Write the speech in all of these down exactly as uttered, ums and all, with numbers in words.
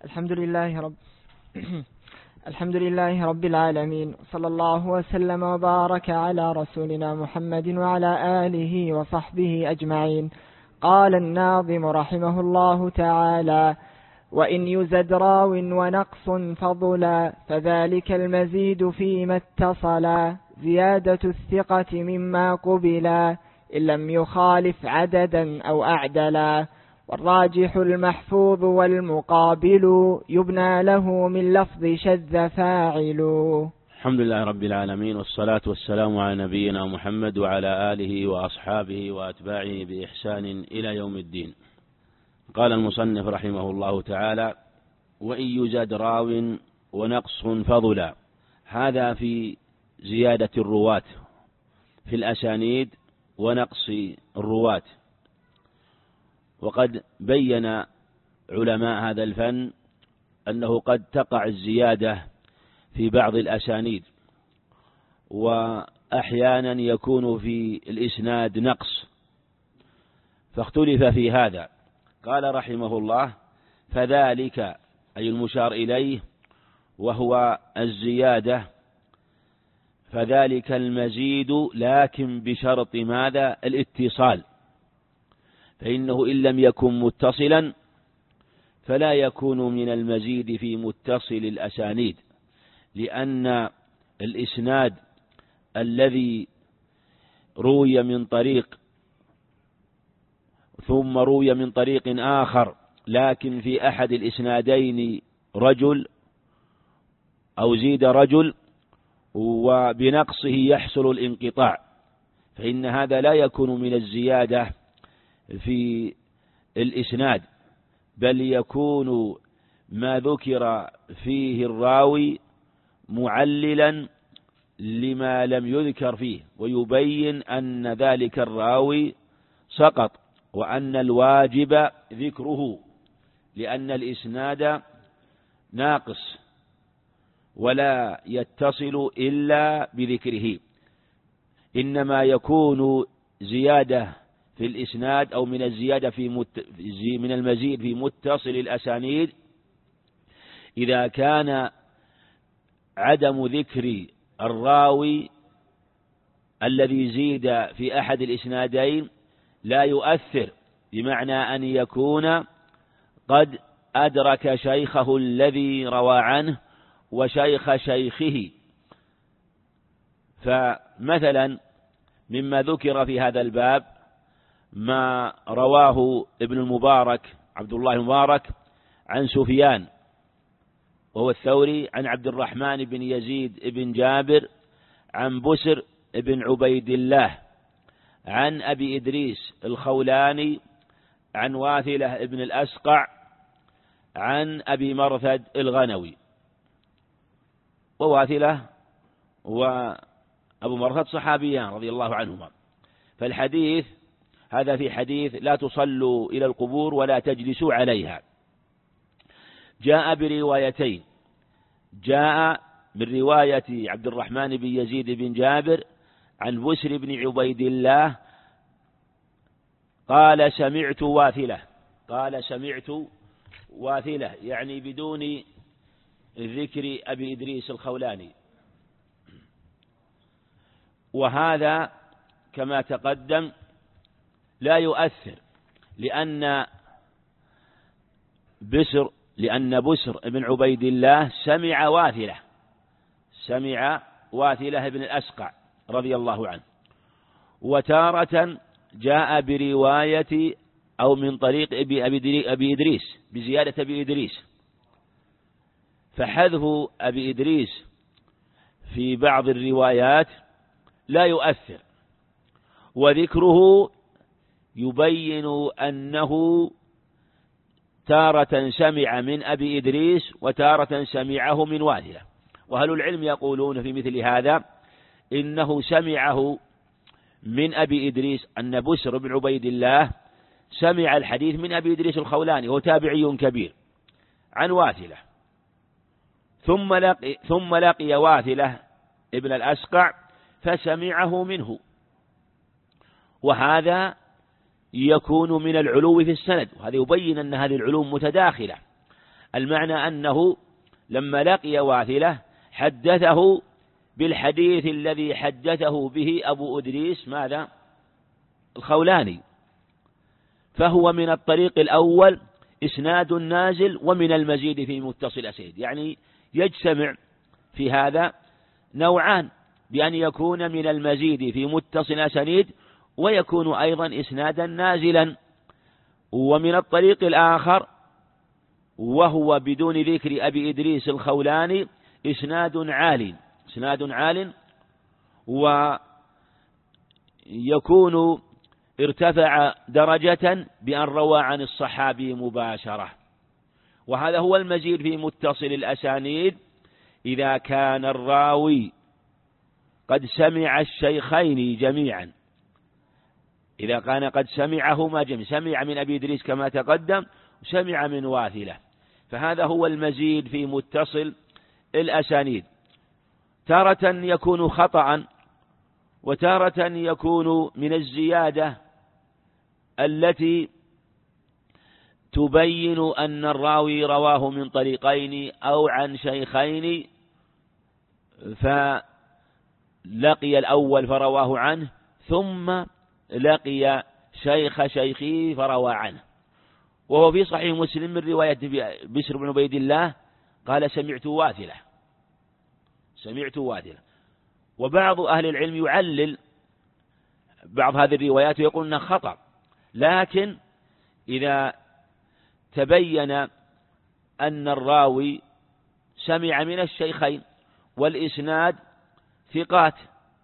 الحمد لله رب الحمد لله رب العالمين، صلى الله وسلم وبارك على رسولنا محمد وعلى آله وصحبه أجمعين. قال الناظم رحمه الله تعالى: وإن يزد راو ونقص فضلا فذلك المزيد فيما اتصلا، زيادة الثقة مما قبلا إن لم يخالف عددا أو أعدلا، والراجح المحفوظ والمقابل يبنى له من لفظ شذ فاعل. الحمد لله رب العالمين، والصلاة والسلام على نبينا محمد وعلى آله وأصحابه وأتباعه بإحسان إلى يوم الدين. قال المصنف رحمه الله تعالى: وإن يزد راو ونقص فضلا. هذا في زيادة الرواة في الأسانيد ونقص الرواة. وقد بين علماء هذا الفن أنه قد تقع الزيادة في بعض الأسانيد، وأحيانا يكون في الإسناد نقص، فاختلف في هذا. قال رحمه الله: فذلك أي المشار إليه وهو الزيادة، فذلك المزيد لكن بشرط ماذا؟ الاتصال، فإنه إن لم يكن متصلا فلا يكون من المزيد في متصل الأسانيد، لأن الإسناد الذي روي من طريق ثم روي من طريق آخر لكن في أحد الإسنادين رجل أو زيد رجل وبنقصه يحصل الانقطاع، فإن هذا لا يكون من الزيادة في الإسناد، بل يكون ما ذكر فيه الراوي معللا لما لم يذكر فيه، ويبين أن ذلك الراوي سقط وأن الواجب ذكره، لأن الإسناد ناقص ولا يتصل إلا بذكره. إنما يكون زيادة في الإسناد أو من الزيادة في مت... من المزيد في متصل الأسانيد إذا كان عدم ذكر الراوي الذي زيد في أحد الإسنادين لا يؤثر، بمعنى أن يكون قد أدرك شيخه الذي روى عنه وشيخ شيخه. فمثلا مما ذكر في هذا الباب ما رواه ابن المبارك عبد الله المبارك عن سفيان وهو الثوري عن عبد الرحمن بن يزيد بن جابر عن بسر بن عبيد الله عن أبي إدريس الخولاني عن واثلة بن الأسقع عن أبي مرثد الغنوي. وواثلة وأبو مرثد صحابيان رضي الله عنهما. فالحديث هذا في حديث لا تصلوا إلى القبور ولا تجلسوا عليها. جاء بروايتين، جاء من رواية عبد الرحمن بن يزيد بن جابر عن بسر بن عبيد الله قال سمعت واثلة، قال سمعت واثلة يعني بدون ذكر أبي إدريس الخولاني. وهذا كما تقدم لا يؤثر، لأن بسر لأن بسر بن عبيد الله سمع واثلة سمع واثلة بن الأسقع رضي الله عنه. وتارة جاء برواية أو من طريق أبي إدريس بزيادة أبي إدريس، فحذف أبي إدريس في بعض الروايات لا يؤثر، وذكره يبين أنه تارة سمع من أبي إدريس وتارة سمعه من واثلة. وأهل العلم يقولون في مثل هذا إنه سمعه من أبي إدريس، أن بسر بن عبيد الله سمع الحديث من أبي إدريس الخولاني وهو تابعي كبير عن واثلة، ثم لقي, ثم لقي واثلة ابن الأسقع فسمعه منه، وهذا يكون من العلو في السند، وهذا يبين أن هذه العلوم متداخلة. المعنى أنه لما لقي واثلة حدثه بالحديث الذي حدثه به أبو إدريس ماذا؟ الخولاني، فهو من الطريق الأول إسناد نازل ومن المزيد في متصل أسيد، يعني يجتمع في هذا نوعان، بأن يكون من المزيد في متصل أسانيد ويكون أيضا إسنادا نازلا. ومن الطريق الآخر وهو بدون ذكر أبي إدريس الخولاني إسناد عال إسناد عال ويكون ارتفع درجة بأن روى عن الصحابي مباشرة. وهذا هو المزيد في متصل الأسانيد إذا كان الراوي قد سمع الشيخين جميعا، إذا كان قد سمعهما جميعا، سمع من أبي إدريس كما تقدم وسمع من واثلة، فهذا هو المزيد في متصل الأسانيد. تارة يكون خطأ، وتارة يكون من الزيادة التي تبين أن الراوي رواه من طريقين أو عن شيخين، فلقي الأول فرواه عنه ثم لقي شيخ شيخه فروى عنه. وهو في صحيح مسلم من رواية بشر بن عبيد الله قال سمعت واثلة سمعت واثلة. وبعض أهل العلم يعلل بعض هذه الروايات ويقول أنها خطأ، لكن إذا تبين أن الراوي سمع من الشيخين والإسناد ثقات،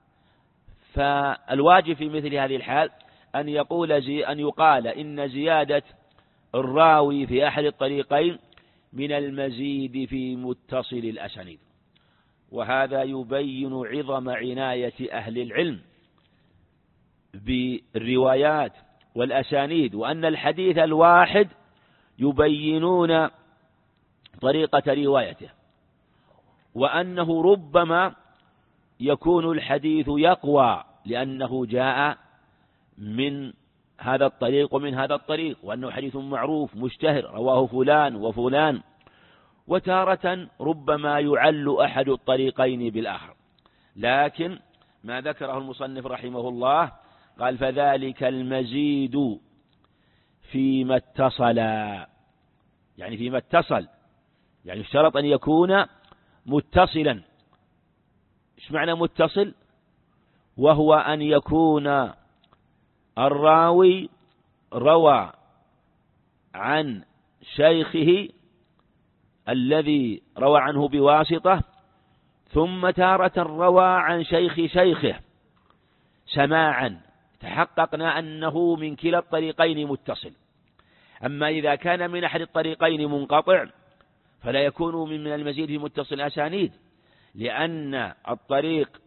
فالواجب في مثل هذه الحال أن يقول زي أن يقال إن زيادة الراوي في أحد الطريقين من المزيد في متصل الأسانيد. وهذا يبين عظم عناية أهل العلم بالروايات والأسانيد، وأن الحديث الواحد يبينون طريقة روايته، وأنه ربما يكون الحديث يقوى لأنه جاء من هذا الطريق ومن هذا الطريق، وأنه حديث معروف مشتهر رواه فلان وفلان. وتارة ربما يعل أحد الطريقين بالآخر، لكن ما ذكره المصنف رحمه الله قال فذلك المزيد فيما اتصل، يعني فيما اتصل يعني اشترط أن يكون متصلا. ايش معنى متصل؟ وهو أن يكون الراوي روى عن شيخه الذي روى عنه بواسطة، ثم تارة روى عن شيخ شيخه سماعا تحققنا أنه من كلا الطريقين متصل. أما إذا كان من أحد الطريقين منقطع فلا يكون من المزيد في متصل الأسانيد، لأن الطريق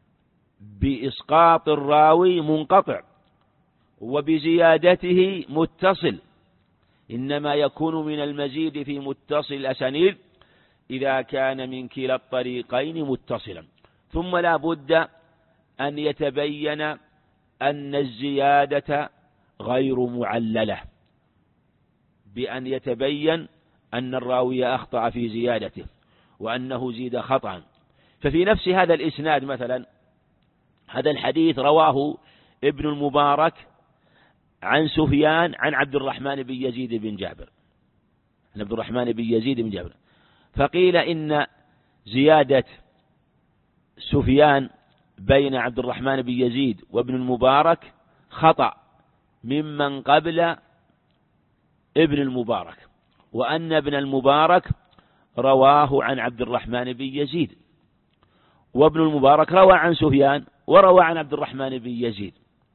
بإسقاط الراوي منقطع وبزيادته متصل، إنما يكون من المزيد في متصل الأسانيد إذا كان من كلا الطريقين متصلا. ثم لا بد أن يتبين أن الزيادة غير معللة، بأن يتبين أن الراوي أخطأ في زيادته وأنه زيد خطأ. ففي نفس هذا الإسناد مثلا هذا الحديث رواه ابن المبارك عن سفيان عن عبد الرحمن بن يزيد بن جابر عن عبد الرحمن بن يزيد بن جابر، فقيل إن زيادة سفيان بين عبد الرحمن بن يزيد وابن المبارك خطأ ممن قبل ابن المبارك، وأن ابن المبارك رواه عن عبد الرحمن بن يزيد، وابن المبارك روى عن سفيان وروى عن عبد الرحمن بن يزيد.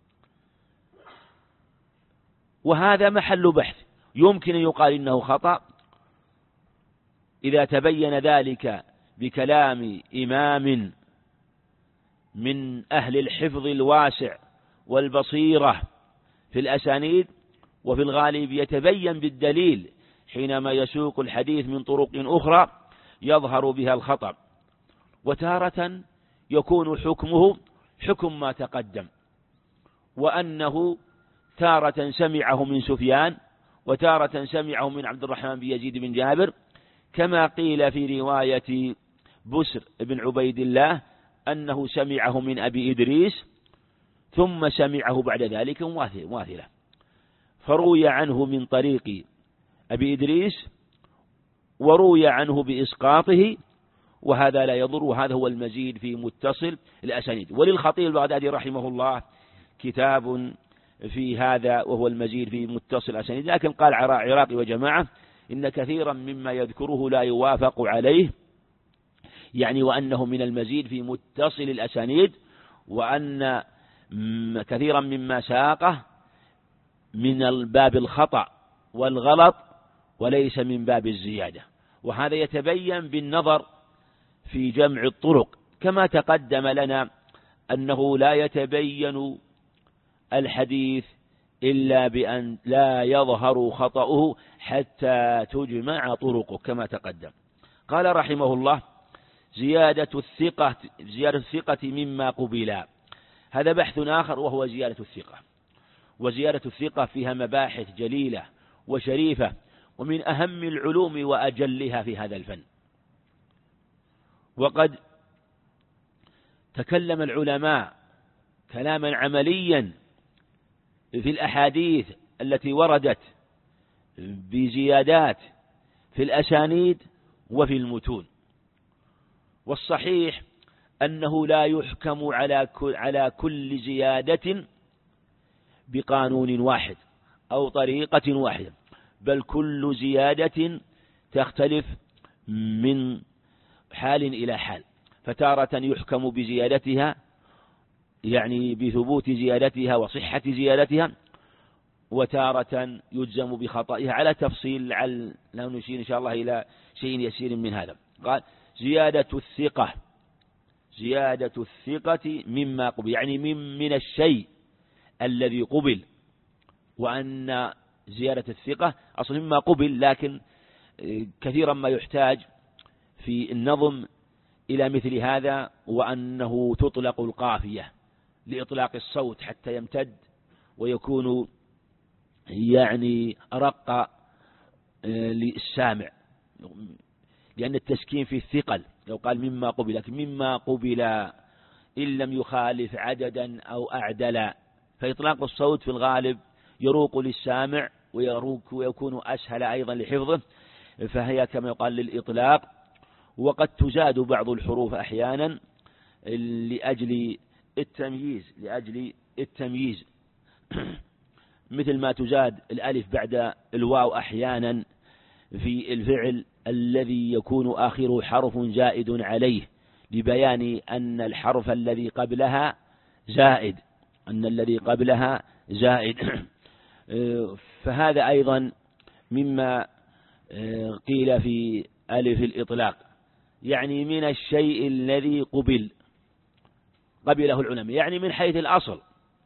وهذا محل بحث، يمكن أن يقال إنه خطأ إذا تبين ذلك بكلام إمام من أهل الحفظ الواسع والبصيرة في الأسانيد، وفي الغالب يتبين بالدليل حينما يسوق الحديث من طرق أخرى يظهر بها الخطأ. وتارة يكون حكمه حكم ما تقدم، وأنه تارة سمعه من سفيان وتارة سمعه من عبد الرحمن بن يزيد بن جابر، كما قيل في رواية بسر بن عبيد الله أنه سمعه من أبي إدريس ثم سمعه بعد ذلك مواثلة، فروي عنه من طريق أبي إدريس وروي عنه بإسقاطه، وهذا لا يضر، وهذا هو المزيد في متصل الأسانيد. وللخطيب البغدادي رحمه الله كتاب في هذا وهو المزيد في متصل الأسانيد، لكن قال عراقي وجماعة إن كثيرا مما يذكره لا يوافق عليه، يعني وأنه من المزيد في متصل الأسانيد، وأن كثيرا مما ساقه من باب الخطأ والغلط وليس من باب الزيادة، وهذا يتبين بالنظر في جمع الطرق، كما تقدم لنا أنه لا يتبين الحديث إلا بأن لا يظهر خطأه حتى تجمع طرقه كما تقدم. قال رحمه الله: زيادة الثقة زيادة الثقة مما قبل. هذا بحث آخر وهو زيادة الثقة، وزيادة الثقة فيها مباحث جليلة وشريفة، ومن أهم العلوم وأجلها في هذا الفن. وقد تكلم العلماء كلاما عمليا في الأحاديث التي وردت بزيادات في الأسانيد وفي المتون، والصحيح أنه لا يحكم على على كل زيادة بقانون واحد أو طريقة واحدة، بل كل زيادة تختلف من حال إلى حال، فتارة يحكم بزيادتها يعني بثبوت زيادتها وصحة زيادتها، وتارة يجزم بخطئها على تفصيل، لعل لا نشير إن شاء الله إلى شيء يسير من هذا. قال: زيادة الثقة زيادة الثقة مما قبل، يعني من, من الشيء الذي قبل، وأن زيادة الثقة أصلا مما قبل، لكن كثيرا ما يحتاج في النظم إلى مثل هذا، وأنه تطلق القافية لإطلاق الصوت حتى يمتد ويكون يعني أرق للسامع، لأن التسكين في الثقل لو قال مما قبل، لكن مما قبل إن لم يخالف عددا أو أعدل، فإطلاق الصوت في الغالب يروق للسامع ويروق ويكون أسهل أيضا لحفظه، فهي كما يقال للإطلاق. وقد تزاد بعض الحروف أحيانا لأجل التمييز لأجل التمييز مثل ما تزاد الألف بعد الواو أحيانا في الفعل الذي يكون آخره حرف زائد عليه، لبيان أن الحرف الذي قبلها زائد أن الذي قبلها زائد فهذا أيضا مما قيل في ألف الإطلاق، يعني من الشيء الذي قبل قبله العلماء، يعني من حيث الأصل،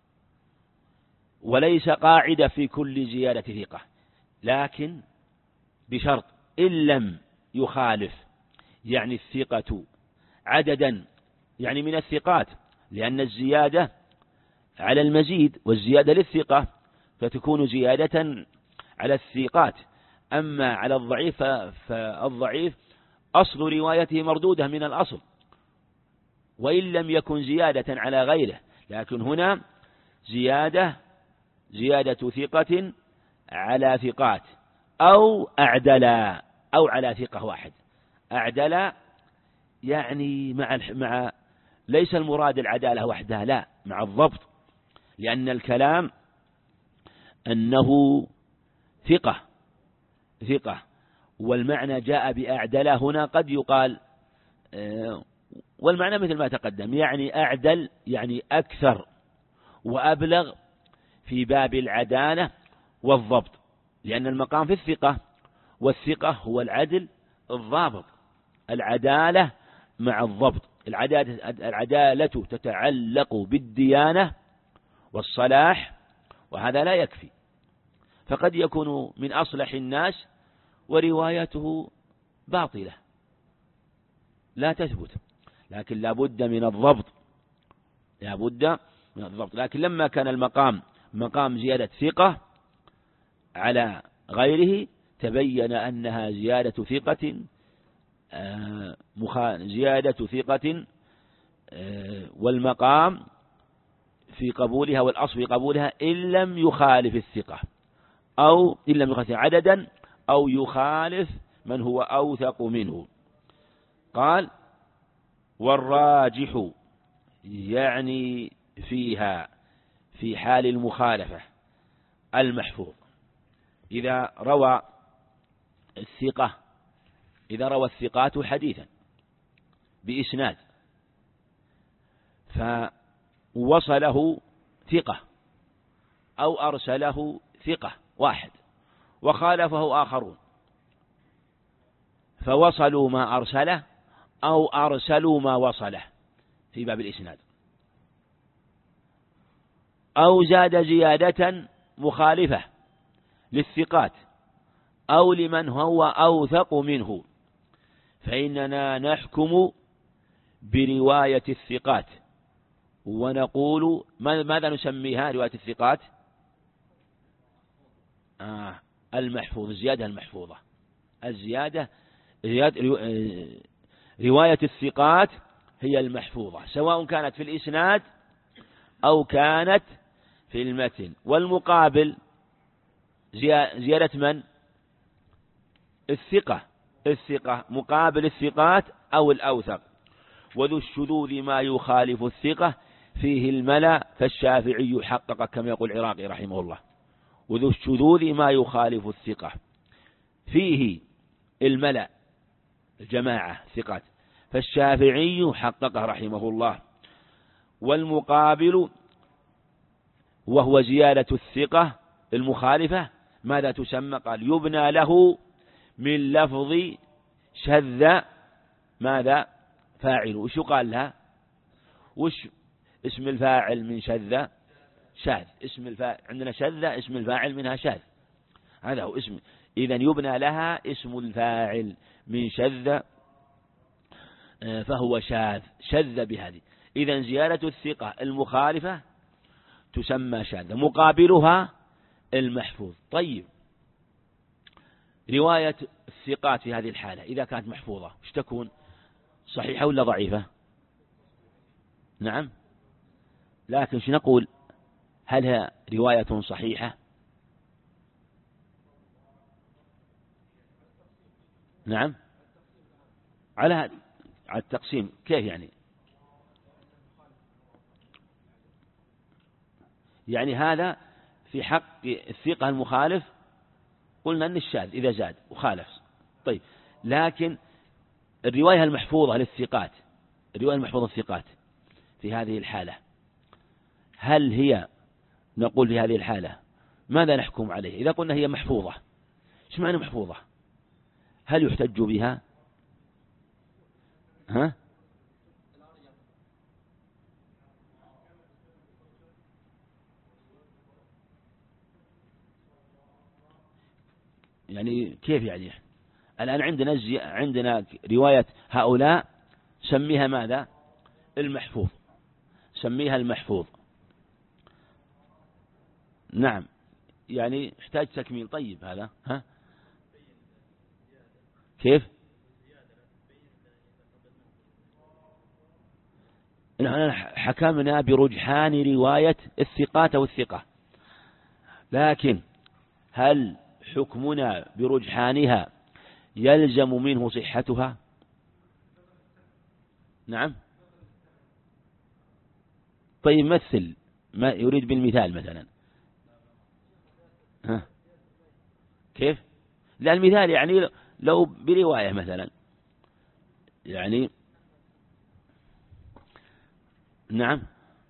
وليس قاعدة في كل زيادة ثقة، لكن بشرط إن لم يخالف، يعني الثقة عددا يعني من الثقات، لأن الزيادة على المزيد والزيادة للثقة فتكون زيادة على الثقات، أما على الضعيف فالضعيف أصل روايته مردودة من الأصل، وإن لم يكن زيادة على غيره، لكن هنا زيادة زيادة ثقة على ثقات أو أعدلا أو على ثقة واحد. أعدلا يعني مع مع ليس المراد العدالة وحدها، لا، مع الضبط، لأن الكلام أنه ثقة ثقة والمعنى جاء بأعدلا هنا قد يقال، والمعنى مثل ما تقدم، يعني أعدل يعني أكثر وأبلغ في باب العدالة والضبط، لأن المقام في الثقة، والثقة هو العدل الضابط، العدالة مع الضبط. العدالة, العدالة تتعلق بالديانة والصلاح، وهذا لا يكفي، فقد يكون من أصلح الناس وروايته باطلة لا تثبت، لكن لا بد من الضبط لا بد من الضبط. لكن لما كان المقام مقام زيادة ثقة على غيره تبين أنها زيادة ثقة زيادة ثقة والمقام في قبولها والأصل في قبولها إن لم يخالف الثقة، أو إن لم يخالف عددا، أو يخالف من هو أوثق منه. قال والراجح يعني فيها في حال المخالفة المحفوظ. إذا روى الثقة إذا روى الثقات حديثا بإسناد فوصله ثقة أو أرسله ثقة واحد وخالفه آخرون فوصلوا ما أرسله أو أرسلوا ما وصله في باب الإسناد، أو زاد زيادة مخالفة للثقات أو لمن هو أوثق منه، فإننا نحكم برواية الثقات ونقول ماذا نسميها رواية الثقات؟ آه المحفوظ، الزيادة المحفوظة، الزيادة رواية الثقات هي المحفوظة، سواء كانت في الإسناد أو كانت في المتن. والمقابل زيادة من؟ الثقة الثقة مقابل الثقات أو الأوثق. وذو الشذوذ ما يخالف الثقة فيه الملأ، فالشافعي حقق كما يقول العراقي رحمه الله. وذو الشذوذ ما يخالف الثقة فيه الملأ الجماعة الثقات، فالشافعي حققه رحمه الله. والمقابل وهو زيادة الثقة المخالفة ماذا تسمى؟ قال يبنى له من لفظ شذ ماذا؟ فاعل. وش قال لها؟ وش اسم الفاعل من شذ؟ شاذ. اسم الفاعل عندنا شذ، اسم الفاعل منها شاذ، هذا هو اسم. إذن يبنى لها اسم الفاعل من شذ فهو شاذ، شذ بهذه. إذن زيادة الثقة المخالفة تسمى شاذة، مقابلها المحفوظ. طيب رواية الثقات في هذه الحالة إذا كانت محفوظة ايش تكون؟ صحيحة ولا ضعيفة؟ نعم، لكن شو نقول؟ هل هي رواية صحيحة؟ نعم، على على التقسيم كيف يعني؟ يعني هذا في حق الثقة المخالف قلنا أن الشاذ إذا زاد وخالف. طيب لكن الرواية المحفوظة للثقات، الرواية المحفوظة للثقات في هذه الحالة هل هي، نقول في هذه الحالة ماذا نحكم عليه؟ إذا قلنا هي محفوظة، ايش معنى محفوظة؟ هل يحتج بها؟ ها؟ يعني كيف يعني؟ الآن عندنا زي... عندنا رواية هؤلاء سميها ماذا؟ المحفوظ، سميها المحفوظ. نعم، يعني يحتاج تكميل. طيب هذا ها كيف؟ نحن حكمنا برجحان رواية الثقات والثقة، لكن هل حكمنا برجحانها يلزم منه صحتها؟ نعم. طيب مثل ما يريد بالمثال مثلا. ها كيف؟ لا المثال يعني لو برواية مثلا يعني نعم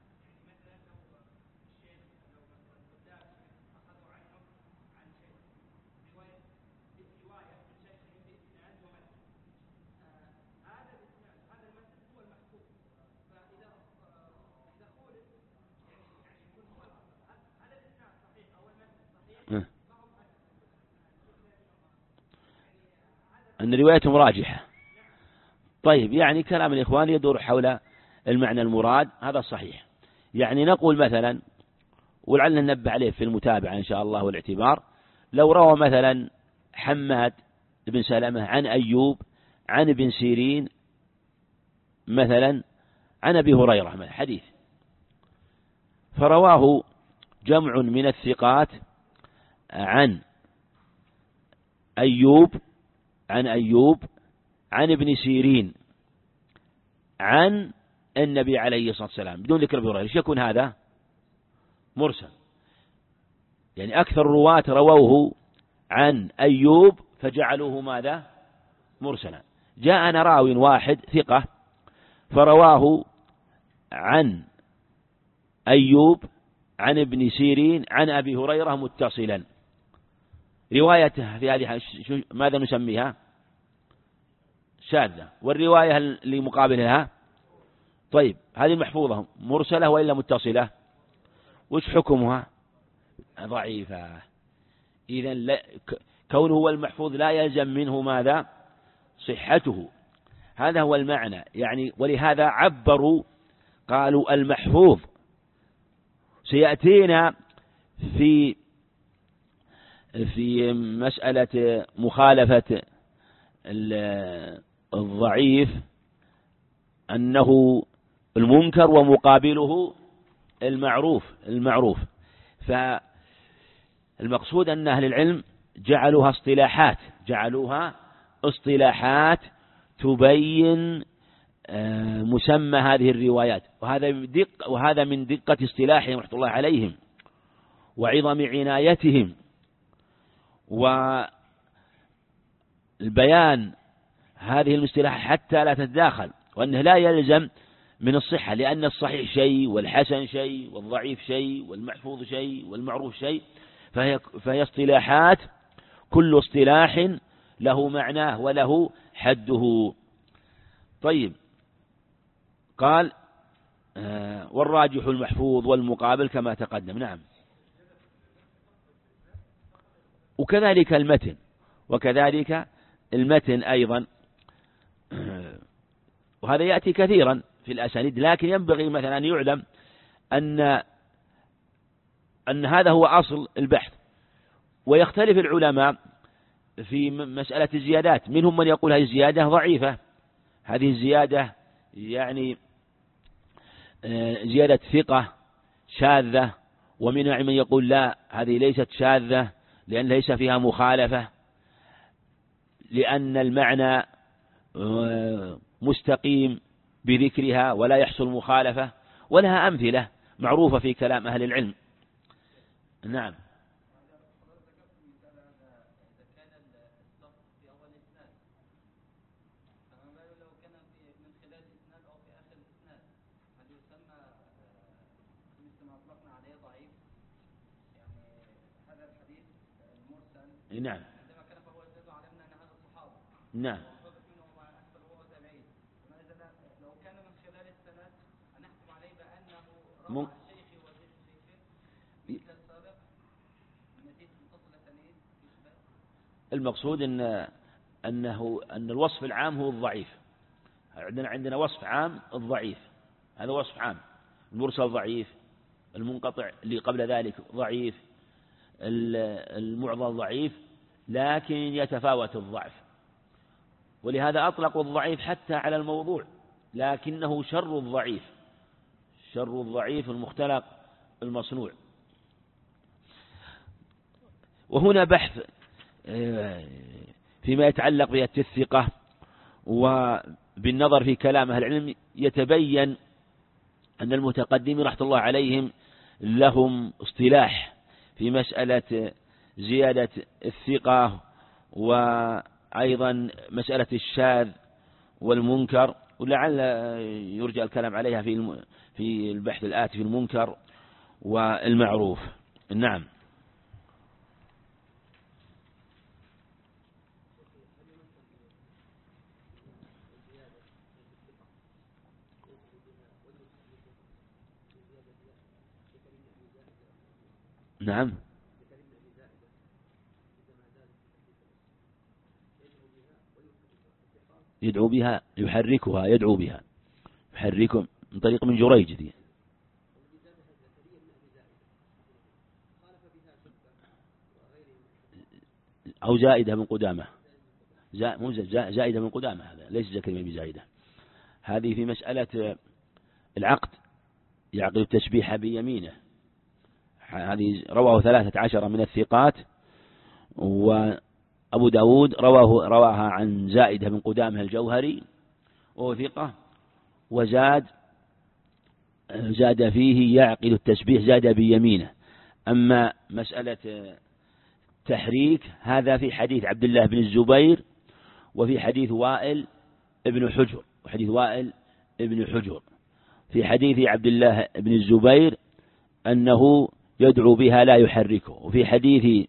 أن روايتهم راجحة. طيب يعني كلام الإخوان يدور حول المعنى المراد، هذا صحيح. يعني نقول مثلا، ولعلنا ننبه عليه في المتابعة إن شاء الله والاعتبار، لو روى مثلا حماد بن سلمة عن أيوب عن ابن سيرين مثلا عن أبي هريرة مثلا حديث، فرواه جمع من الثقات عن أيوب عن أيوب عن ابن سيرين عن النبي عليه الصلاة والسلام بدون ذكر أبي هريرة، ايش يكون هذا؟ مرسل. يعني أكثر الرواة رووه عن أيوب فجعلوه ماذا؟ مرسلا. جاءنا راو واحد ثقة فرواه عن أيوب عن ابن سيرين عن أبي هريرة متصلا، روايته في هذه ماذا نسميها؟ شاذة. والرواية اللي مقابلها طيب هذه المحفوظة مرسلة وإلا متصلة؟ وش حكمها؟ ضعيفة. إذن كونه هو المحفوظ لا يلزم منه ماذا؟ صحته. هذا هو المعنى يعني. ولهذا عبروا قالوا المحفوظ. سيأتينا في في مسألة مخالفة الضعيف أنه المنكر ومقابله المعروف المعروف فالمقصود أن أهل العلم جعلوها اصطلاحات جعلوها اصطلاحات تبين مسمى هذه الروايات، وهذا دق وهذا من دقة اصطلاحهم رحمة الله عليهم وعظم عنايتهم والبيان هذه المصطلحات حتى لا تتداخل، وأنه لا يلزم من الصحة، لأن الصحيح شيء والحسن شيء والضعيف شيء والمحفوظ شيء والمعروف شيء، فهي, فهي اصطلاحات كل اصطلاح له معناه وله حده. طيب قال آه والراجح المحفوظ والمقابل كما تقدم. نعم. وكذلك المتن وكذلك المتن أيضا، وهذا يأتي كثيرا في الأسانيد، لكن ينبغي مثلا أن يعلم أن أن هذا هو أصل البحث. ويختلف العلماء في مسألة الزيادات، منهم من يقول هذه الزيادة ضعيفة، هذه الزيادة يعني زيادة ثقة شاذة، ومنهم من يقول لا هذه ليست شاذة لأن ليس فيها مخالفة، لأن المعنى مستقيم بذكرها ولا يحصل مخالفة، ولها أمثلة معروفة في كلام أهل العلم. نعم. نعم. نعم. م... المقصود أن أنه أن الوصف العام هو الضعيف. عندنا عندنا وصف عام الضعيف، هذا وصف عام. المرسل ضعيف، المنقطع اللي قبل ذلك ضعيف، المعضل ضعيف، لكن يتفاوت الضعف. ولهذا أطلقوا الضعيف حتى على الموضوع، لكنه شر الضعيف، شر الضعيف المختلق المصنوع. وهنا بحث فيما يتعلق بهذه الثقة، وبالنظر في كلام أهل العلم يتبين أن المتقدمين رحمة الله عليهم لهم اصطلاح في مسألة زيادة الثقة، وأيضا مسألة الشاذ والمنكر، ولعل يرجى الكلام عليها في في البحث الآتي في المنكر والمعروف. نعم. نعم. يدعو بها، يحركها، يدعو بها، يحركهم من طريق من جريج دي أو زائدة من قدامة. زائدة من قدامة، هذا ليس زكريا بزائدة. هذه في مسألة العقد، يعقد التسبيح بيمينه. هذه رواه ثلاثة عشر من الثقات، وأبو داود رواه رواها عن زائدة بن قدامة الجوهري وهو ثقة، وزاد زاد فيه يعقد التسبيح زاد بيمينه. أما مسألة تحريك هذا في حديث عبد الله بن الزبير، وفي حديث وائل ابن حجر، وحديث وائل ابن حجر في حديث عبد الله بن الزبير أنه يدعو بها لا يحركه، وفي حديث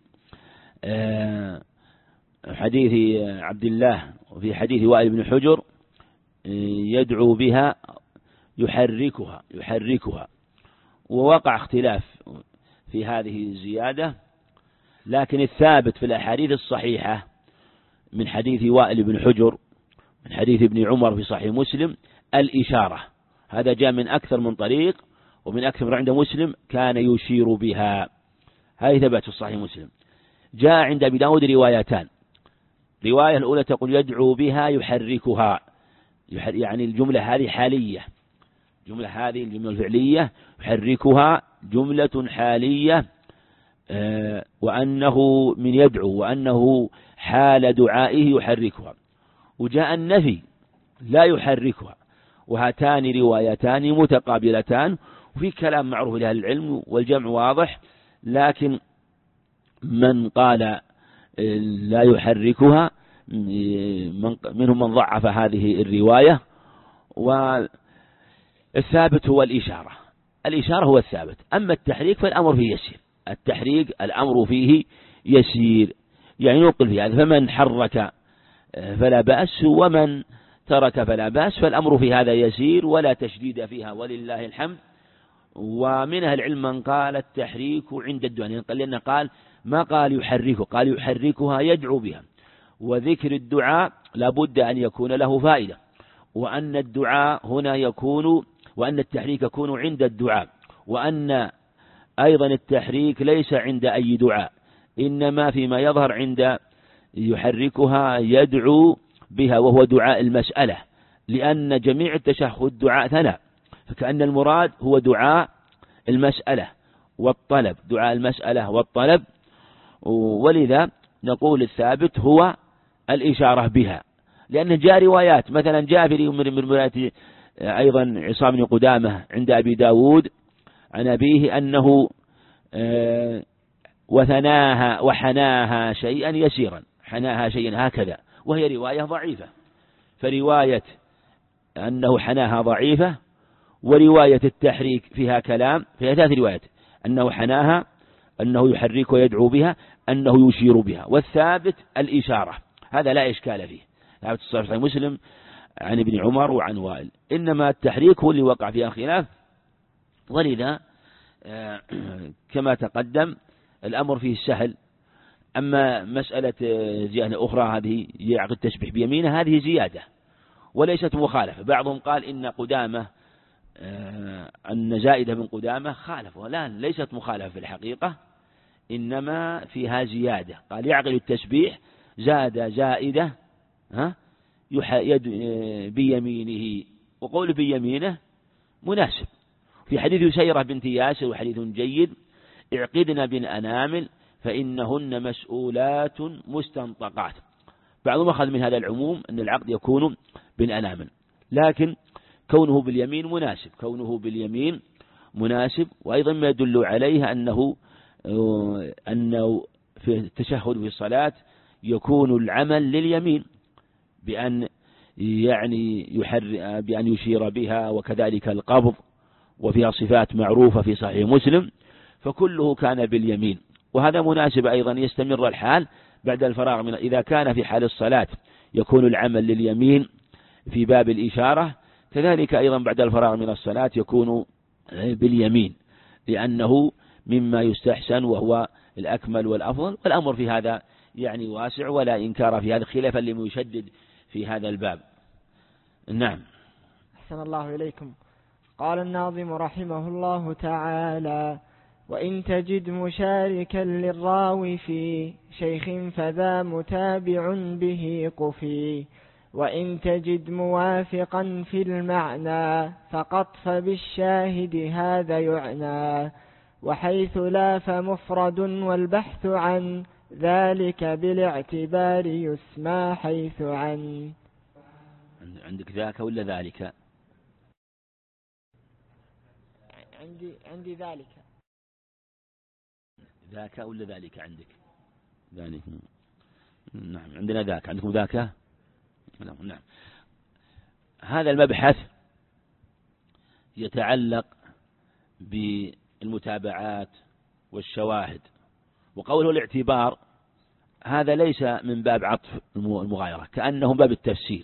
حديث عبد الله وفي حديث وائل بن حجر يدعو بها يحركها يحركها ووقع اختلاف في هذه الزيادة، لكن الثابت في الأحاديث الصحيحة من حديث وائل بن حجر من حديث ابن عمر في صحيح مسلم الإشارة، هذا جاء من أكثر من طريق ومن أكثر من عند مسلم كان يشير بها، هذه ثبت في صحيح مسلم. جاء عند أبي داود روايتان، رواية الأولى تقول يدعو بها يحركها، يعني الجملة هذه حالية، جملة هذه الجملة الفعلية يحركها جملة حالية، آه وأنه من يدعو وأنه حال دعائه يحركها. وجاء النفي لا يحركها، وهاتان روايتان متقابلتان، وفي كلام معروف لأهل العلم والجمع واضح، لكن من قال لا يحركها منهم من ضعف هذه الرواية. والثابت هو الإشارة، الإشارة هو الثابت. أما التحريك فالأمر فيه يسير، التحريك الأمر فيه يسير، يعني نقل فيه هذا، فمن حرك فلا بأس ومن ترك فلا بأس، فالأمر في هذا يسير ولا تشديد فيها ولله الحمد. ومن أهل العلم من قال التحريك عند الدعاء، لأنه قال ما قال يحركه، قال يحركها يدعو بها، وذكر الدعاء لابد أن يكون له فائدة، وأن الدعاء هنا يكون وأن التحريك يكون عند الدعاء، وأن أيضا التحريك ليس عند أي دعاء، إنما فيما يظهر عند يحركها يدعو بها وهو دعاء المسألة، لأن جميع التشهد دعاء ثناء، فكأن المراد هو دعاء المسألة والطلب، دعاء المسألة والطلب. ولذا نقول الثابت هو الإشارة بها، لأن جاء روايات، مثلا جاء في من روايات أيضا عصام بن قدامة عند أبي داود عن أبيه أنه وثناها وحناها شيئا يسيرا، حناها شيئا هكذا، وهي رواية ضعيفة، فرواية أنه حناها ضعيفة، ورواية التحريك فيها كلام، فيها ثلاث روايات، أنه حناها، أنه يحرك ويدعو بها، أنه يشير بها، والثابت الإشارة، هذا لا إشكال فيه، ثابت الصحيح مسلم عن ابن عمر وعن وائل. إنما التحريك هو اللي وقع فيها خلاف، ولذا كما تقدم الأمر فيه سهل. أما مسألة زيادة أخرى هذه يعقد التسبيح بيمينه، هذه زيادة وليست مخالفة. بعضهم قال إن قدامة أن زائدة بن قدامة خالفه، لا، ليست مخالفة في الحقيقة، إنما فيها زيادة، قال يعقد التسبيح زاد زائدة ها يد بيمينه، وقول بيمينه مناسب. في حديث يسيرة بنت ياسر وحديث جيد، اعقدنا بالأنامل فإنهن مسؤولات مستنطقات. بعضهم أخذ من هذا العموم أن العقد يكون بالأنامل، لكن كونه باليمين مناسب، كونه باليمين مناسب. وأيضا ما يدل عليه أنه أنه في التشهد في الصلاة يكون العمل لليمين، بأن يعني يحر بأن يشير بها، وكذلك القبض، وفيها صفات معروفة في صحيح مسلم، فكله كان باليمين. وهذا مناسب أيضا يستمر الحال بعد الفراغ من، إذا كان في حال الصلاة يكون العمل لليمين في باب الإشارة، كذلك أيضا بعد الفراغ من الصلاة يكون باليمين، لأنه مما يستحسن وهو الأكمل والأفضل. والأمر في هذا يعني واسع ولا إنكار في هذا، خلافا لمن يشدد في هذا الباب. نعم. أحسن الله إليكم. قال الناظم رحمه الله تعالى: وإن تجد مشاركا للراوي في شيخ فذا متابع به قفي، وإن تجد موافقا في المعنى فقط فبالشاهد هذا يعنى، وحيث لا فمفرد والبحث عن ذلك بالاعتبار يسمى حيث عن. عندك ذاك ولا ذلك؟ عندي عندي ذلك. ذاك ولا ذلك عندك؟ ذلك. نعم عندنا ذاك، عندكم ذاك؟ نعم. هذا المبحث يتعلق بالمتابعات والشواهد، وقوله الاعتبار هذا ليس من باب عطف المغايرة كأنه باب التفسير،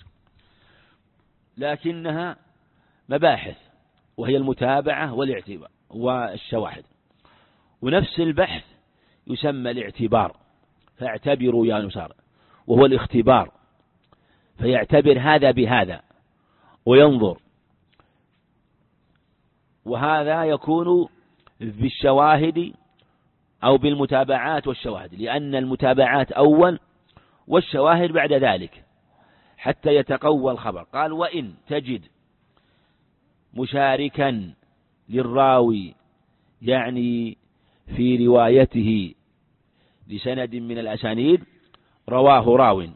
لكنها مباحث وهي المتابعة والاعتبار والشواهد، ونفس البحث يسمى الاعتبار، فاعتبروا يا نصارى، وهو الاختبار، فيعتبر هذا بهذا وينظر، وهذا يكون بالشواهد أو بالمتابعات والشواهد، لأن المتابعات أول والشواهد بعد ذلك حتى يتقوى الخبر. قال وإن تجد مشاركا للراوي، يعني في روايته لسند من الأسانيد رواه راو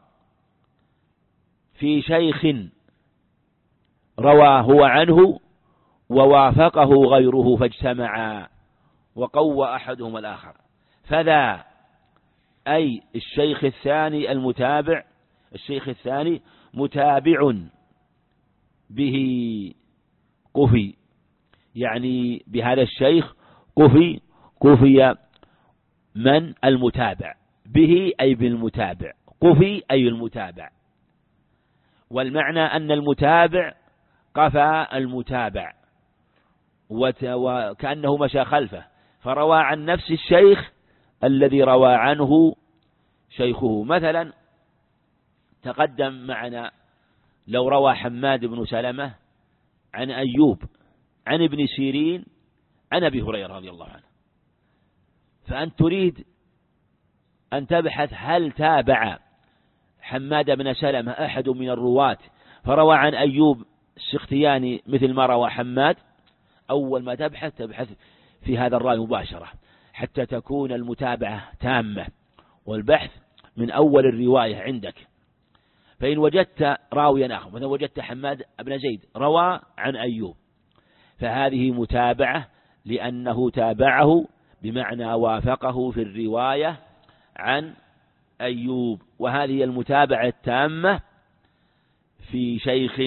في شيخ روى هو عنه ووافقه غيره فاجتمعا وقوى أحدهما الآخر، فذا أي الشيخ الثاني المتابع، الشيخ الثاني متابع به قفي، يعني بهذا الشيخ قفي قفي من المتابع به أي بالمتابع، قفي أي المتابع، والمعنى أن المتابع قفى المتابع وكأنه مشى خلفه فروى عن نفس الشيخ الذي روى عنه شيخه. مثلا تقدم معنا لو روى حماد بن سلمة عن أيوب عن ابن سيرين عن أبي هريرة رضي الله عنه، فأنت تريد أن تبحث هل تابع حماد بن سلمة أحد من الرواة فروى عن أيوب السختياني مثل ما روى حماد. أول ما تبحث تبحث في هذا الراوي مباشرة حتى تكون المتابعة تامة، والبحث من أول الرواية عندك. فإن وجدت راويا آخر، مثلا وجدت حماد بن زيد روى عن أيوب، فهذه متابعة لأنه تابعه بمعنى وافقه في الرواية عن أيوب، وهذه المتابعة التامة في شيخ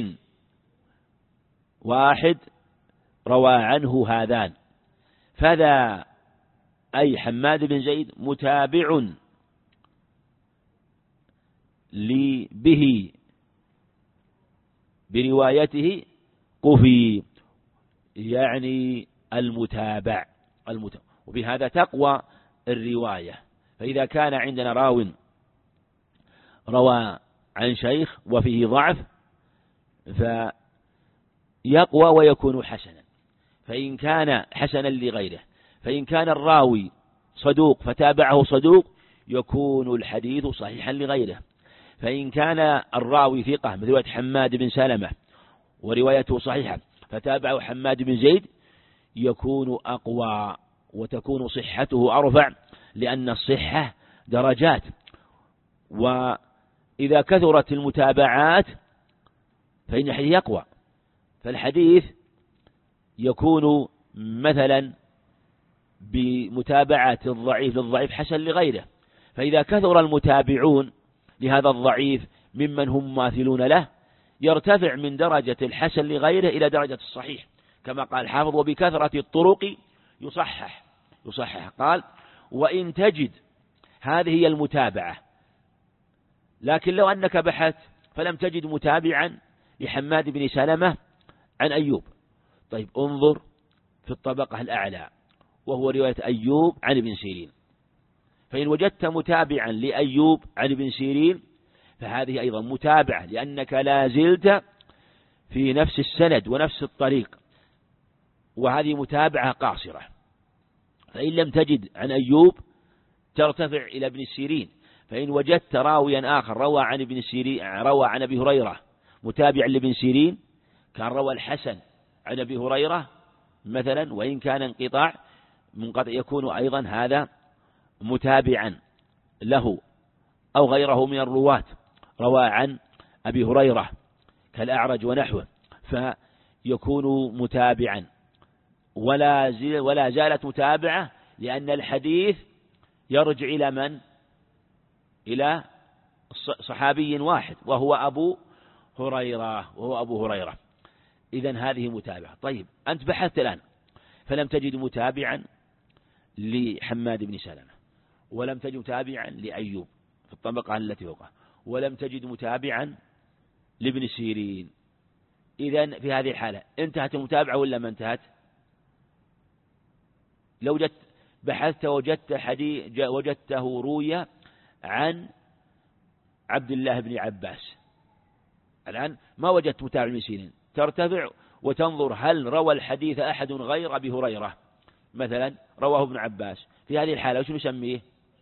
واحد روى عنه هذان، فذا أي حماد بن زيد متابع لي به بروايته قفي، يعني المتابع المتابع وبهذا تقوى الرواية. فإذا كان عندنا راو روى عن شيخ وفيه ضعف فيقوى ويكون حسنا، فإن كان حسنا لغيره، فإن كان الراوي صدوق فتابعه صدوق يكون الحديث صحيحا لغيره، فإن كان الراوي ثقة مثل رواية حماد بن سلمة وروايته صحيحة فتابعه حماد بن زيد يكون أقوى وتكون صحته أرفع، لأن الصحة درجات، وإذا كثرت المتابعات فإن الحديث يقوى، فالحديث يكون مثلا بمتابعة الضعيف للضعيف حسن لغيره، فإذا كثر المتابعون لهذا الضعيف ممن هم ماثلون له يرتفع من درجة الحسن لغيره إلى درجة الصحيح، كما قال الحافظ وبكثرة الطرق يصحح يصحح قال وإن تجد، هذه هي المتابعة. لكن لو أنك بحثت فلم تجد متابعا لحماد بن سلمة عن أيوب، طيب انظر في الطبقة الأعلى وهو رواية أيوب عن ابن سيرين، فإن وجدت متابعا لأيوب عن ابن سيرين فهذه أيضا متابعة، لأنك لا زلت في نفس السند ونفس الطريق، وهذه متابعة قاصرة. فإن لم تجد عن أيوب ترتفع إلى ابن سيرين. فإن وجدت راويا آخر روى عن ابن سيرين روى عن أبي هريرة متابعا لابن سيرين، كان روى الحسن عن أبي هريرة مثلا، وإن كان انقطاع منقطع يكون أيضا هذا متابعا له، أو غيره من الرواة روى عن أبي هريرة كالأعرج ونحوه، فيكون متابعا ولا ولا زالت متابعة، لأن الحديث يرجع إلى من؟ إلى صحابي واحد وهو أبو هريرة وهو أبو هريرة. إذن هذه متابعة. طيب أنت بحثت الآن فلم تجد متابعا لحماد بن سلمة، ولم تجد متابعا لأيوب في الطبقة التي فوقه، ولم تجد متابعا لابن سيرين. إذن في هذه الحالة انتهت المتابعة ولا ما انتهت؟ لو جدت بحثت وجدت حديث وجدته روي عن عبد الله بن عباس، الآن ما وجدت متابع ابن سيرين، ترتفع وتنظر هل روى الحديث أحد غير أبي هريرة مثلا رواه ابن عباس، في هذه الحالة وش نسميه؟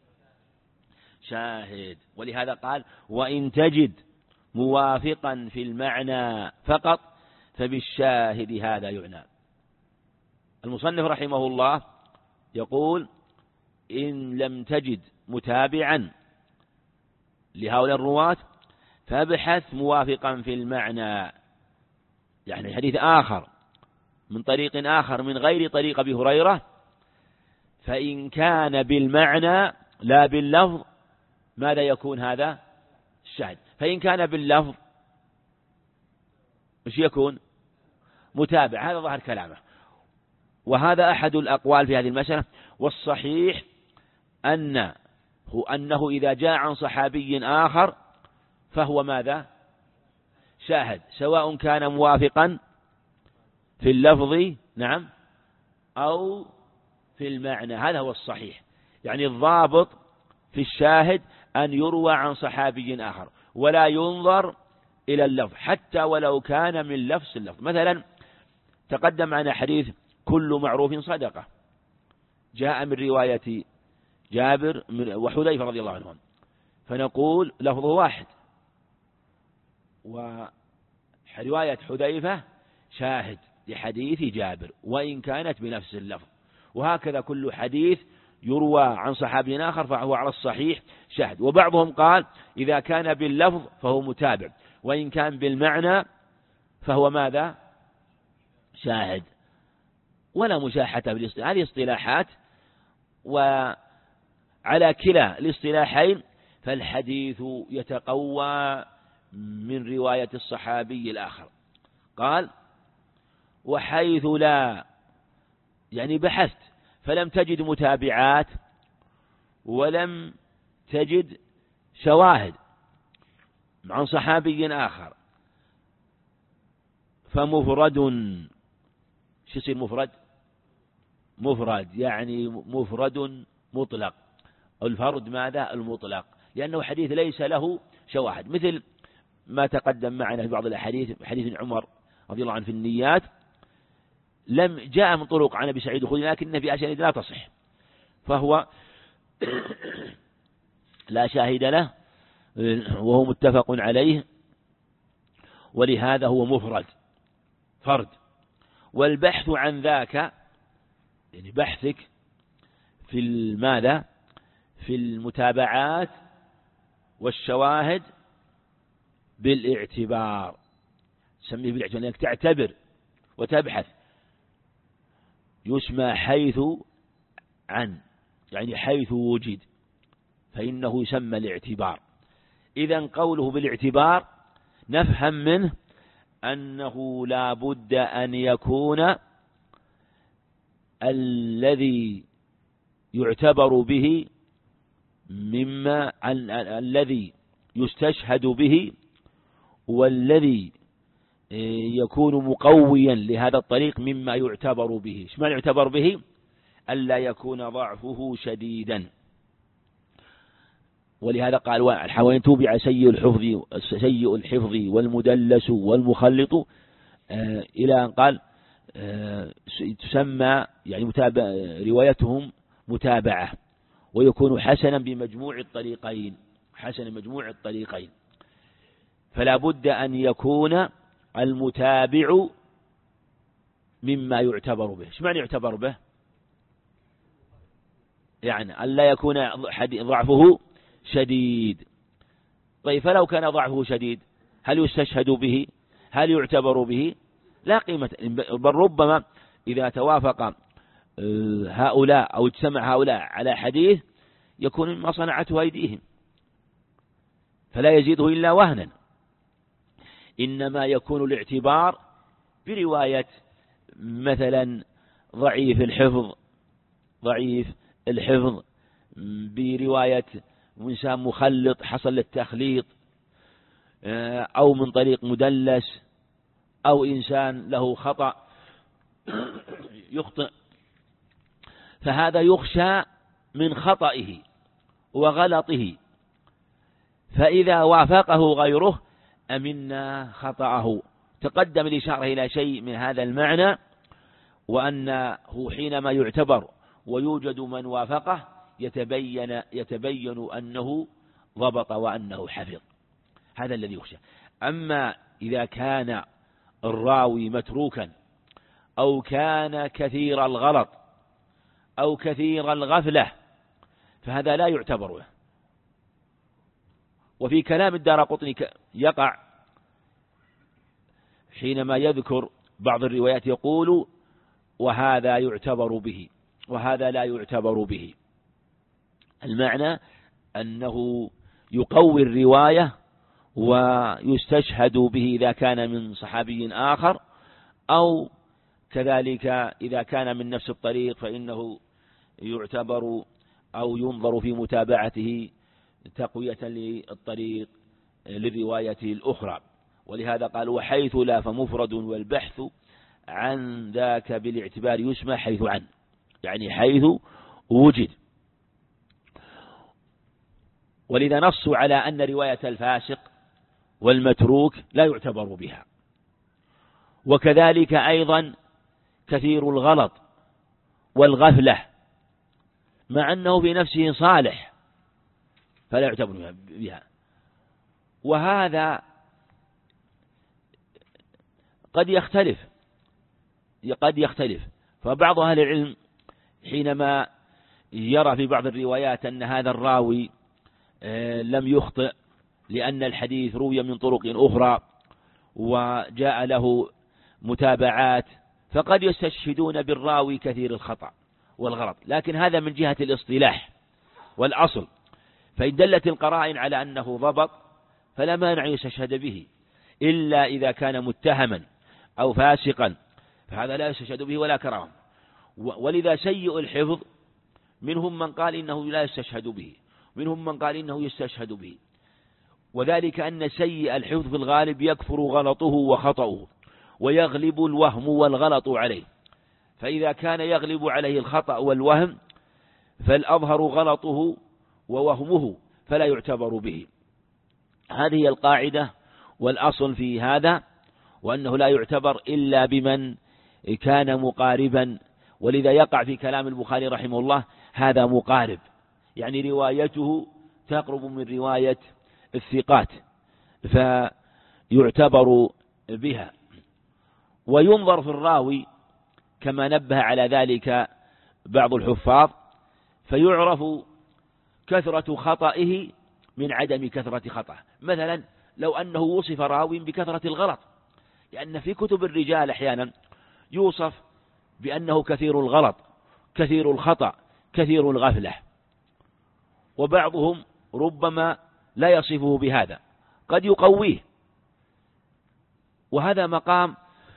شاهد. ولهذا قال وإن تجد موافقا في المعنى فقط فبالشاهد هذا يعنى. المصنف رحمه الله يقول إن لم تجد متابعا لهؤلاء الرواة فابحث موافقا في المعنى، يعني حديث آخر من طريق آخر من غير طريق أبي هريرة، فإن كان بالمعنى لا باللفظ ماذا يكون هذا؟ الشاهد. فإن كان باللفظ مش يكون متابع، هذا ظهر كلامه، وهذا أحد الأقوال في هذه المسألة. والصحيح أن هو أنه إذا جاء عن صحابي آخر فهو ماذا؟ شاهد، سواء كان موافقا في اللفظ نعم أو في المعنى، هذا هو الصحيح. يعني الضابط في الشاهد أن يروى عن صحابي آخر ولا ينظر إلى اللفظ حتى ولو كان من لفظ اللفظ. مثلا تقدم معنا حديث كل معروف صدقة، جاء من رواية جابر وحذيفة رضي الله عنهم، فنقول لفظه واحد، ورواية حذيفة شاهد لحديث جابر وإن كانت بنفس اللفظ. وهكذا كل حديث يروى عن صحابي آخر فهو على الصحيح شاهد. وبعضهم قال إذا كان باللفظ فهو متابع، وإن كان بالمعنى فهو ماذا؟ شاهد. ولا مشاحة بالاصطلاح، هذه اصطلاحات، وعلى كلا الاصطلاحين فالحديث يتقوى من رواية الصحابي الآخر. قال وحيث لا، يعني بحثت فلم تجد متابعات ولم تجد شواهد عن صحابي آخر فمفرد. شو يصير مفرد؟ مفرد يعني مفرد مطلق، الفرد ماذا؟ المطلق، لأنه حديث ليس له شواهد، مثل ما تقدم معنا في بعض الأحاديث، حديث عمر رضي الله عنه في النيات لم جاء من طرق عن أبي سعيد الخدري لكن في أسانيد لا تصح، فهو لا شاهد له وهو متفق عليه، ولهذا هو مفرد فرد. والبحث عن ذاك يعني بحثك في الماذا؟ في المتابعات والشواهد بالاعتبار، سميه بالاعتبار أنك تعتبر وتبحث، يسمى حيث عن، يعني حيث وجد فإنه يسمى الاعتبار. إذن قوله بالاعتبار نفهم منه أنه لا بد أن يكون الذي يعتبر به مما الذي يستشهد به والذي يكون مقويا لهذا الطريق مما يعتبر به. ما يعتبر به؟ ألا يكون ضعفه شديدا. ولهذا قال وإن توبع سيء الحفظ سيء الحفظ والمدلس والمخلط إلى أن قال تسمى يعني متابع روايتهم متابعة، ويكون حسنا بمجموع الطريقين، حسن مجموع الطريقين. فلا بد أن يكون المتابع مما يعتبر به. ايش معنى يعتبر به؟ يعني ألا يكون ضعفه شديد. طيب فلو كان ضعفه شديد هل يستشهد به؟ هل يعتبر به؟ لا قيمة. بل ربما إذا توافق هؤلاء أو اجتمع هؤلاء على حديث يكون مما صنعته أيديهم، فلا يزيده إلا وهنا. إنما يكون الاعتبار برواية مثلا ضعيف الحفظ ضعيف الحفظ برواية إنسان مخلط حصل للتخليط، أو من طريق مدلس، أو إنسان له خطأ يخطئ، فهذا يخشى من خطئه وغلطه، فإذا وافقه غيره أمنا خطأه. تقدم الإشارة إلى شيء من هذا المعنى، وأنه حينما يعتبر ويوجد من وافقه يتبين يتبين أنه ضبط وأنه حفظ. هذا الذي يخشى. أما إذا كان الراوي متروكا أو كان كثير الغلط أو كثير الغفلة فهذا لا يعتبر به. وفي كلام الدارقطني يقع حينما يذكر بعض الروايات يقول وهذا يعتبر به وهذا لا يعتبر به. المعنى أنه يقوي الرواية ويستشهد به إذا كان من صحابي آخر، أو كذلك إذا كان من نفس الطريق فإنه يعتبر أو ينظر في متابعته تقوية للطريق للرواية الأخرى. ولهذا قال وحيث لا فمفرد والبحث عن ذاك بالاعتبار يسمى حيث عن، يعني حيث وجد. ولذا نصوا على أن رواية الفاسق والمتروك لا يعتبر بها، وكذلك أيضا كثير الغلط والغفلة مع أنه في نفسه صالح فلا يعتبر بها. وهذا قد يختلف قد يختلف فبعض أهل العلم حينما يرى في بعض الروايات أن هذا الراوي لم يخطئ لأن الحديث روي من طرق أخرى وجاء له متابعات، فقد يستشهدون بالراوي كثير الخطأ والغلط، لكن هذا من جهة الاصطلاح والأصل. فإن دلت القرائن على أنه ضبط فلا مانع يستشهد به، إلا إذا كان متهما أو فاسقا فهذا لا يستشهد به ولا كراهة. ولذا سيء الحفظ منهم من قال إنه لا يستشهد به، منهم من قال إنه يستشهد به، وذلك أن سيء الحفظ في الغالب يكثر غلطه وخطأه ويغلب الوهم والغلط عليه، فإذا كان يغلب عليه الخطأ والوهم فالأظهر غلطه ووهمه فلا يعتبر به. هذه القاعدة والأصل في هذا، وأنه لا يعتبر إلا بمن كان مقاربا. ولذا يقع في كلام البخاري رحمه الله هذا مقارب، يعني روايته تقرب من رواية الثقات فيعتبر بها. وينظر في الراوي كما نبه على ذلك بعض الحفاظ فيعرف كثرة خطئه من عدم كثرة خطأه. مثلا لو أنه وصف راوي بكثرة الغلط، لأن في كتب الرجال أحيانا يوصف بأنه كثير الغلط كثير الخطأ كثير الغفلة، وبعضهم ربما لا يصفه بهذا، قد يقويه، وهذا مقام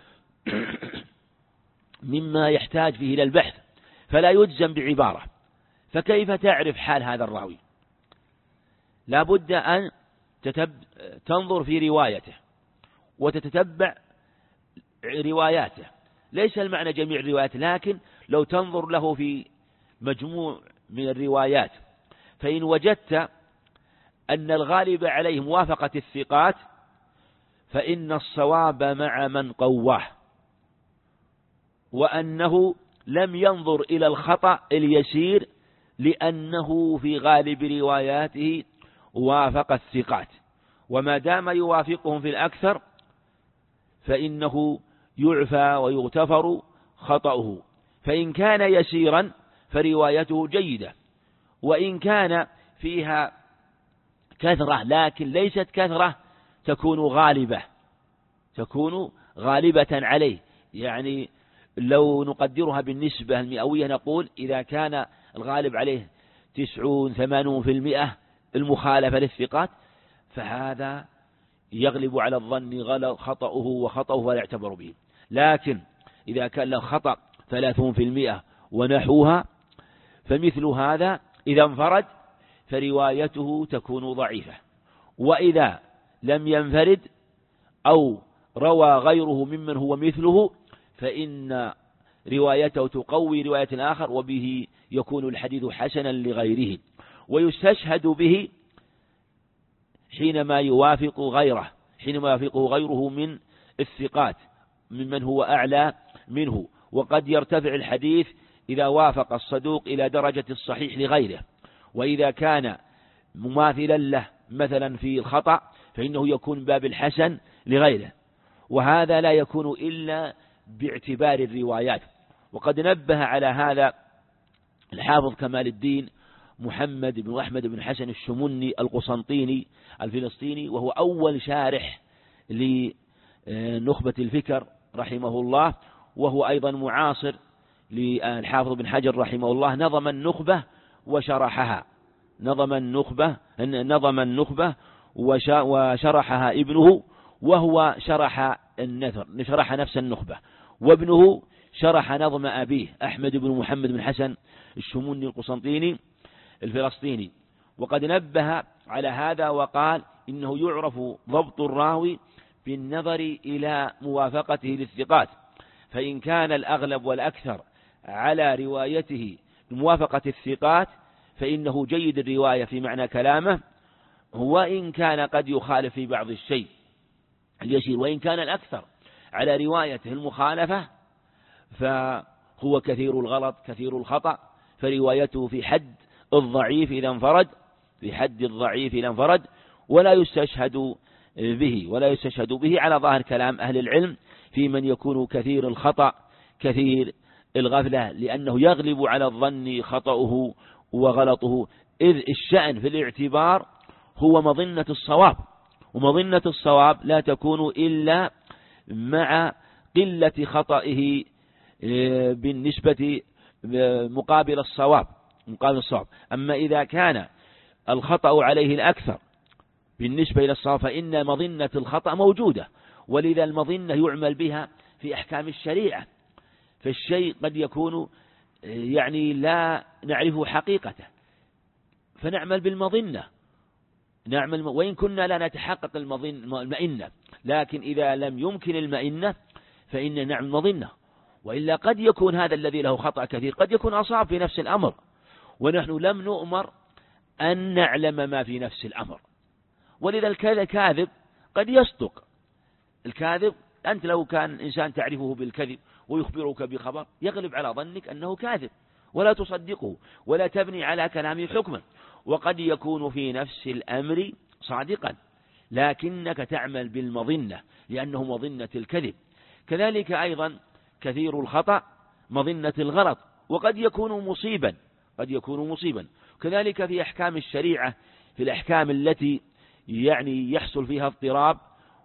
مما يحتاج فيه إلى البحث، فلا يجزم بعبارة. فكيف تعرف حال هذا الراوي؟ لا بد أن تتب... تنظر في روايته وتتتبع رواياته، ليس المعنى جميع الروايات، لكن لو تنظر له في مجموع من الروايات، فإن وجدت أن الغالب عليه موافقة الثقات فإن الصواب مع من قواه، وأنه لم ينظر إلى الخطأ اليسير لأنه في غالب رواياته وافق الثقات، وما دام يوافقهم في الأكثر فإنه يعفى ويغتفر خطأه، فإن كان يسيرا فروايته جيدة، وإن كان فيها كثرة لكن ليست كثرة تكون غالبة تكون غالبة عليه. يعني لو نقدرها بالنسبة المئوية نقول إذا كان الغالب عليه تسعون ثمانون في المئة المخالفة للثقات فهذا يغلب على الظن غلط خطأه وخطأه ولا يعتبر به. لكن إذا كان له خطأ ثلاثون في المئة ونحوها فمثل هذا إذا انفرد فروايته تكون ضعيفة، وإذا لم ينفرد أو روى غيره ممن هو مثله فإن روايته تقوي رواية الآخر، وبه يكون الحديث حسنا لغيره، ويستشهد به حينما يوافق غيره حينما يوافقه غيره من الثقات ممن هو أعلى منه. وقد يرتفع الحديث إذا وافق الصدوق إلى درجة الصحيح لغيره، وإذا كان مماثلا له مثلا في الخطأ فإنه يكون باب الحسن لغيره، وهذا لا يكون إلا باعتبار الروايات. وقد نبه على هذا الحافظ كمال الدين محمد بن أحمد بن حسن الشمني القسنطيني الفلسطيني، وهو أول شارح لنخبة الفكر رحمه الله، وهو أيضا معاصر للحافظ بن حجر رحمه الله. نظم النخبة وشرحها نظم النخبة نظم النخبة وشرحها ابنه، وهو شرح النثر شرح نفس النخبة، وابنه شرح نظم أبيه أحمد بن محمد بن حسن الشموني القسنطيني الفلسطيني. وقد نبه على هذا وقال إنه يعرف ضبط الراوي بالنظر إلى موافقته للثقات، فإن كان الأغلب والأكثر على روايته موافقة الثقات فإنه جيد الرواية في معنى كلامه، وإن كان قد يخالف في بعض الشيء اليسير، وإن كان الأكثر على روايته المخالفة فهو كثير الغلط كثير الخطأ، فروايته في حد الضعيف إذا انفرد في حد الضعيف إذا انفرد ولا يستشهد به ولا يستشهد به على ظاهر كلام أهل العلم في من يكون كثير الخطأ كثير الغفلة، لأنه يغلب على الظن خطأه وغلطه، إذ الشأن في الاعتبار هو مظنة الصواب، ومظنة الصواب لا تكون إلا مع قلة خطئه بالنسبة مقابل الصواب مقابل الصواب. أما إذا كان الخطأ عليه الأكثر بالنسبة إلى الصواب فإن مظنة الخطأ موجودة، ولذا المظنة يعمل بها في أحكام الشريعة، فالشيء قد يكون يعني لا نعرفه حقيقته فنعمل بالمظنة نعمل وإن كنا لا نتحقق المئنة، لكن إذا لم يمكن المئنة فإن نعمل مظنة. وإلا قد يكون هذا الذي له خطأ كثير قد يكون أصاب في نفس الأمر، ونحن لم نؤمر أن نعلم ما في نفس الأمر، ولذا الكاذب قد يصدق. الكاذب أنت لو كان إنسان تعرفه بالكذب ويخبرك بخبر يغلب على ظنك أنه كاذب ولا تصدقه ولا تبني على كلامه حكما، وقد يكون في نفس الأمر صادقا لكنك تعمل بالمظنة لأنه مظنة الكذب. كذلك أيضا كثير الخطأ مظنة الغلط، وقد يكون مصيبا قد يكون مصيبا. كذلك في أحكام الشريعة في الأحكام التي يعني يحصل فيها اضطراب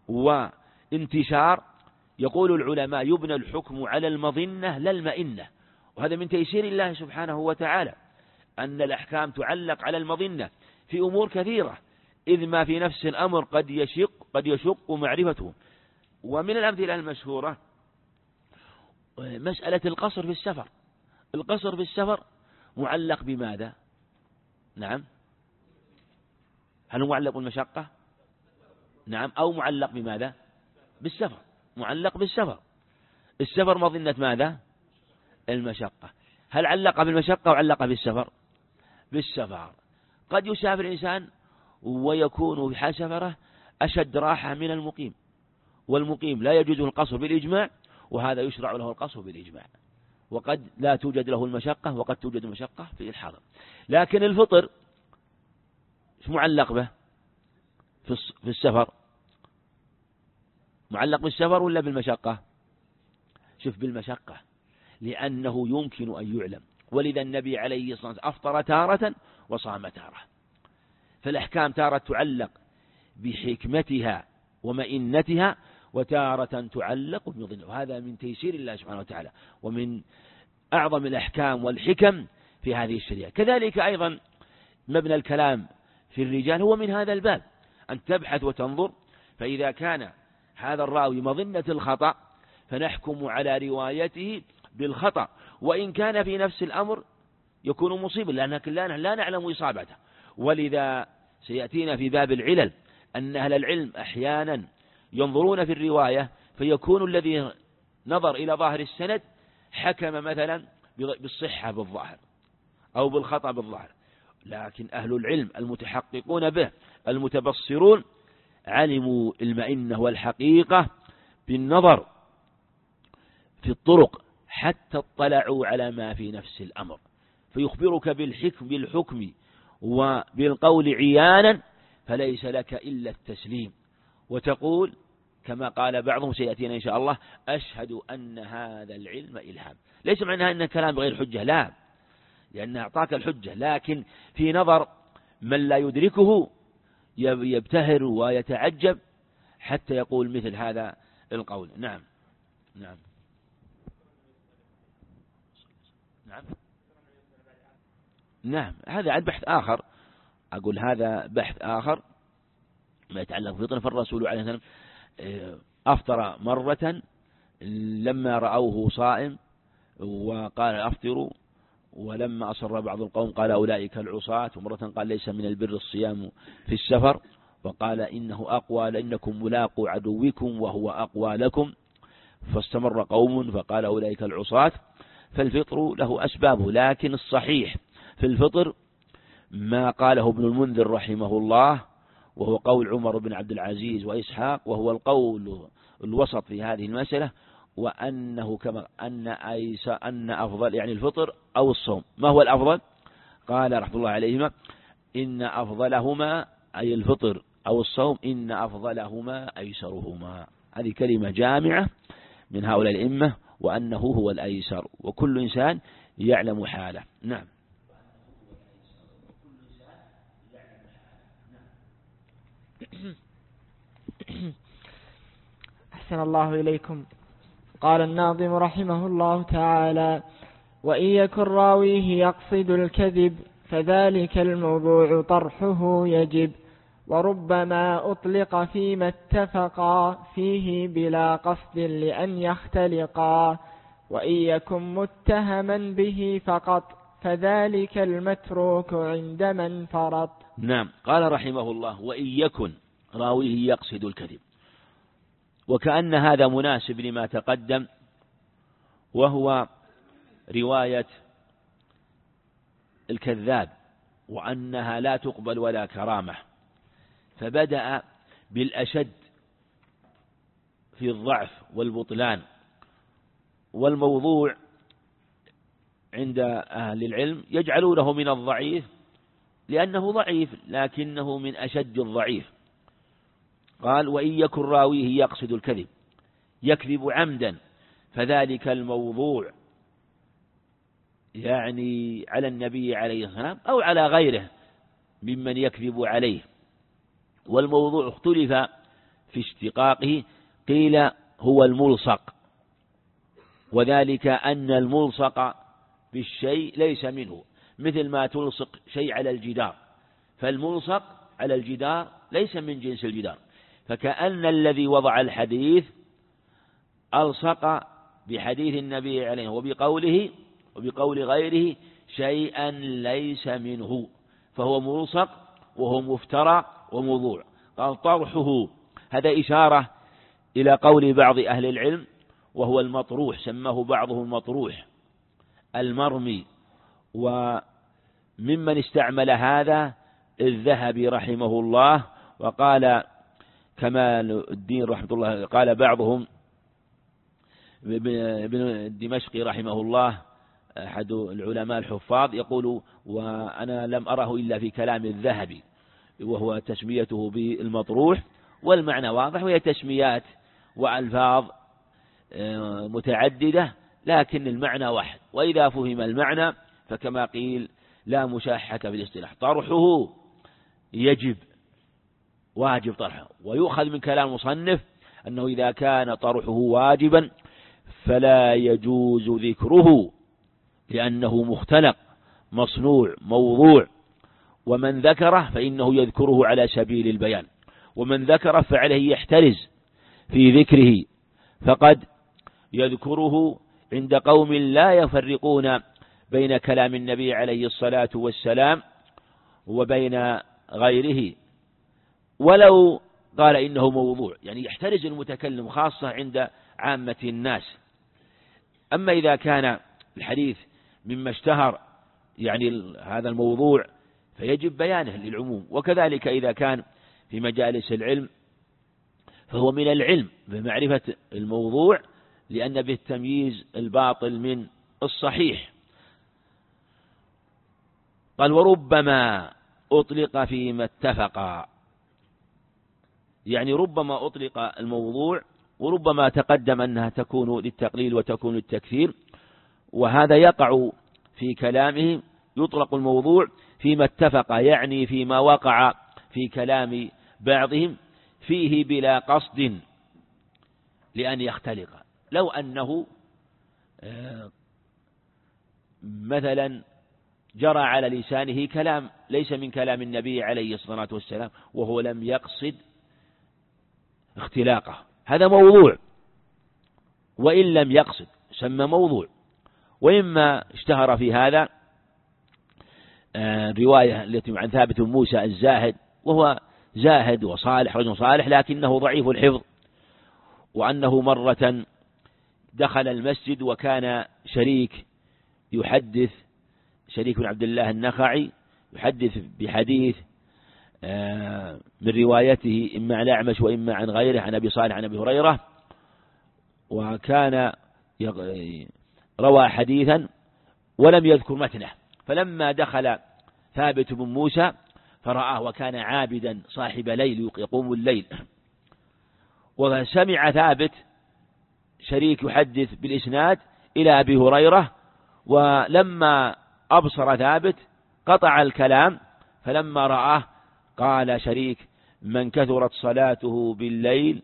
وانتشار يقول العلماء يبنى الحكم على المظنة لا المئنة، وهذا من تيسير الله سبحانه وتعالى أن الأحكام تعلق على المظنة في أمور كثيرة، إذ ما في نفس الأمر قد يشق قد يشق معرفته. ومن الأمثلة المشهورة مسألة القصر في السفر. القصر في السفر معلق بماذا؟ نعم، هل هو معلق بالمشقة؟ نعم، أو معلق بماذا؟ بالسفر، معلق بالسفر. السفر مظنة ماذا؟ المشقة. هل علق بالمشقة أو علق بالسفر؟ بالسفر. قد يسافر الإنسان ويكون في حال سفره أشد راحة من المقيم، والمقيم لا يجوز القصر بالإجماع، وهذا يشرع له القصر بالإجماع. وقد لا توجد له المشقة وقد توجد المشقة في الحاضر. لكن الفطر ايش معلق به في السفر؟ معلق بالسفر ولا بالمشقة؟ شوف بالمشقة، لأنه يمكن أن يعلم، ولذا النبي عليه الصلاة والسلام أفطر تارة وصام تارة. فالأحكام تارة تعلق بحكمتها ومئنتها، وتارة تعلق بمضنها، وهذا من تيسير الله سبحانه وتعالى، ومن أعظم الأحكام والحكم في هذه الشريعة. كذلك أيضا مبنى الكلام في الرجال هو من هذا الباب، أن تبحث وتنظر، فإذا كان هذا الراوي مظنة الخطأ فنحكم على روايته بالخطأ، وإن كان في نفس الأمر يكون مصيبا، لأننا لا نعلم إصابته. ولذا سيأتينا في باب العلل أن أهل العلم أحيانا ينظرون في الرواية فيكون الذي نظر إلى ظاهر السند حكم مثلا بالصحة بالظاهر أو بالخطأ بالظاهر، لكن أهل العلم المتحققون به المتبصرون علموا المئنة والحقيقة بالنظر في الطرق حتى اطلعوا على ما في نفس الأمر، فيخبرك بالحكم بالحكم وبالقول عيانا، فليس لك إلا التسليم وتقول كما قال بعضهم سيأتينا إن شاء الله: أشهد أن هذا العلم إلهام. ليس معناها أن الكلام بغير حجة، لا، لأن أعطاك الحجة، لكن في نظر من لا يدركه يبتهر ويتعجب حتى يقول مثل هذا القول. نعم نعم نعم نعم هذا عن بحث آخر، أقول هذا بحث آخر ما يتعلق بفطر. فالرسول عليه الصلاة والسلام أفطر مرة لما رأوه صائم وقال أفطروا، ولما أصر بعض القوم قال أولئك العصاة، ومرة قال ليس من البر الصيام في السفر، وقال إنه أقوى لأنكم ملاقوا عدوكم وهو أقوى لكم، فاستمر قوم فقال أولئك العصاة. فالفطر له أسبابه، لكن الصحيح في الفطر ما قاله ابن المنذر رحمه الله، وهو قول عمر بن عبد العزيز وإسحاق، وهو القول الوسط في هذه المسألة، وأنه كما أن أيس أن أفضل يعني الفطر أو الصوم. ما هو الأفضل؟ قال رحمه الله عليهما: إن أفضلهما أي الفطر أو الصوم، إن أفضلهما أيسرهما. هذه كلمة جامعة من هؤلاء الأئمة، وأنه هو الأيسر، وكل إنسان يعلم حاله. نعم. أحسن الله إليكم. قال الناظم رحمه الله تعالى: وإن يكن راويه يقصد الكذب فذلك الموضوع طرحه يجب، وربما أطلق فيما اتفقا فيه بلا قصد لأن يختلقا، وإن يكن متهما به فقط فذلك المتروك عند من فرط. نعم. قال رحمه الله: وإن يكن راويه يقصد الكذب، وكأن هذا مناسب لما تقدم، وهو رواية الكذاب وأنها لا تقبل ولا كرامة، فبدأ بالأشد في الضعف والبطلان. والموضوع عند أهل العلم يجعلونه من الضعيف لأنه ضعيف، لكنه من أشد الضعيف. قال: وإن يكن راويه يقصد الكذب، يكذب عمدا، فذلك الموضوع يعني على النبي عليه السلام أو على غيره ممن يكذب عليه. والموضوع اختلف في اشتقاقه، قيل هو الملصق، وذلك أن الملصق بالشيء ليس منه، مثل ما تلصق شيء على الجدار، فالملصق على الجدار ليس من جنس الجدار، فكأن الذي وضع الحديث ألصق بحديث النبي عليه وبقوله وبقول غيره شيئا ليس منه، فهو ملصق وهو مفترى وموضوع. قال: طرحه، هذا إشارة إلى قول بعض أهل العلم وهو المطروح، سماه بعضهم المطروح المرمي. وممن استعمل هذا الذهبي رحمه الله، وقال كمال الدين رحمه الله، قال بعضهم ابن دمشقي رحمه الله أحد العلماء الحفاظ يقول: وأنا لم أره إلا في كلام الذهبي، وهو تسميته بالمطروح، والمعنى واضح، وهي تسميات وألفاظ متعددة لكن المعنى واحد، وإذا فهم المعنى فكما قيل لا مشاحة في الاصطلاح. طرحه يجب، واجب طرحه، ويؤخذ من كلام المصنف أنه إذا كان طرحه واجبا فلا يجوز ذكره لأنه مختلق مصنوع موضوع، ومن ذكره فإنه يذكره على سبيل البيان، ومن ذكره فعليه يحترز في ذكره، فقد يذكره عند قوم لا يفرقون بين كلام النبي عليه الصلاة والسلام وبين غيره، ولو قال إنه موضوع، يعني يحترز المتكلم خاصة عند عامة الناس. أما إذا كان الحديث مما اشتهر يعني هذا الموضوع فيجب بيانه للعموم، وكذلك إذا كان في مجالس العلم فهو من العلم بمعرفة الموضوع، لأن به تمييز الباطل من الصحيح. قال: وربما أطلق فيما اتفق، يعني ربما أطلق الموضوع، وربما تقدم أنها تكون للتقليل وتكون للتكثير، وهذا يقع في كلامهم. يطلق الموضوع فيما اتفق، يعني فيما وقع في كلام بعضهم فيه بلا قصد لأن يختلق. لو أنه مثلا جرى على لسانه كلام ليس من كلام النبي عليه الصلاة والسلام وهو لم يقصد اختلاقه، هذا موضوع، وإن لم يقصد سمى موضوع. وإما اشتهر في هذا الرواية التي عن ثابت بن موسى الزاهد، وهو زاهد وصالح، رجل صالح لكنه ضعيف الحفظ، وأنه مرة دخل المسجد وكان شريك يحدث، شريك بن عبد الله النخعي يحدث بحديث من روايته إما عن الأعمش وإما عن غيره عن أبي صالح عن أبي هريرة، وكان روى حديثا ولم يذكر متنه، فلما دخل ثابت بن موسى فرآه وكان عابدا صاحب ليل يقوم الليل، وسمع ثابت شريك يحدث بالإسناد إلى أبي هريرة، ولما أبصر ثابت قطع الكلام، فلما رآه قال شريك: من كثرت صلاته بالليل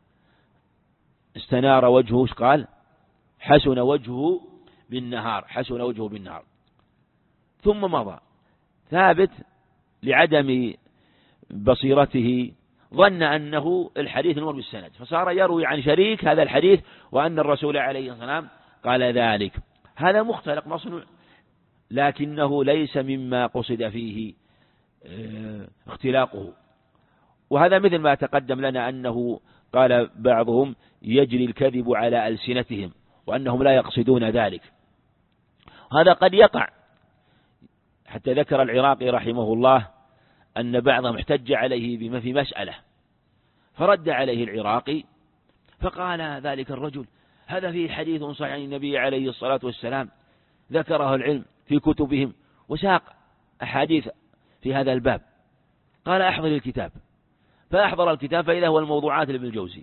استنار وجهه، قال حسن وجهه بالنهار، حسن وجهه بالنهار. ثم مضى ثابت لعدم بصيرته ظن أنه الحديث نور بالسند، فصار يروي عن شريك هذا الحديث وأن الرسول عليه الصلاة والسلام قال ذلك. هذا مختلق مصنوع، لكنه ليس مما قصد فيه اختلاقه. وهذا مثل ما تقدم لنا أنه قال بعضهم يجري الكذب على ألسنتهم وأنهم لا يقصدون ذلك. هذا قد يقع، حتى ذكر العراقي رحمه الله أن بعضهم احتج عليه بما في مسألة، فرد عليه العراقي فقال ذلك الرجل: هذا فيه حديث صحيح عن النبي عليه الصلاة والسلام ذكره العلم في كتبهم، وساق أحاديث في هذا الباب. قال: أحضر الكتاب، فأحضر الكتاب فإذا هو الموضوعات لابن الجوزي.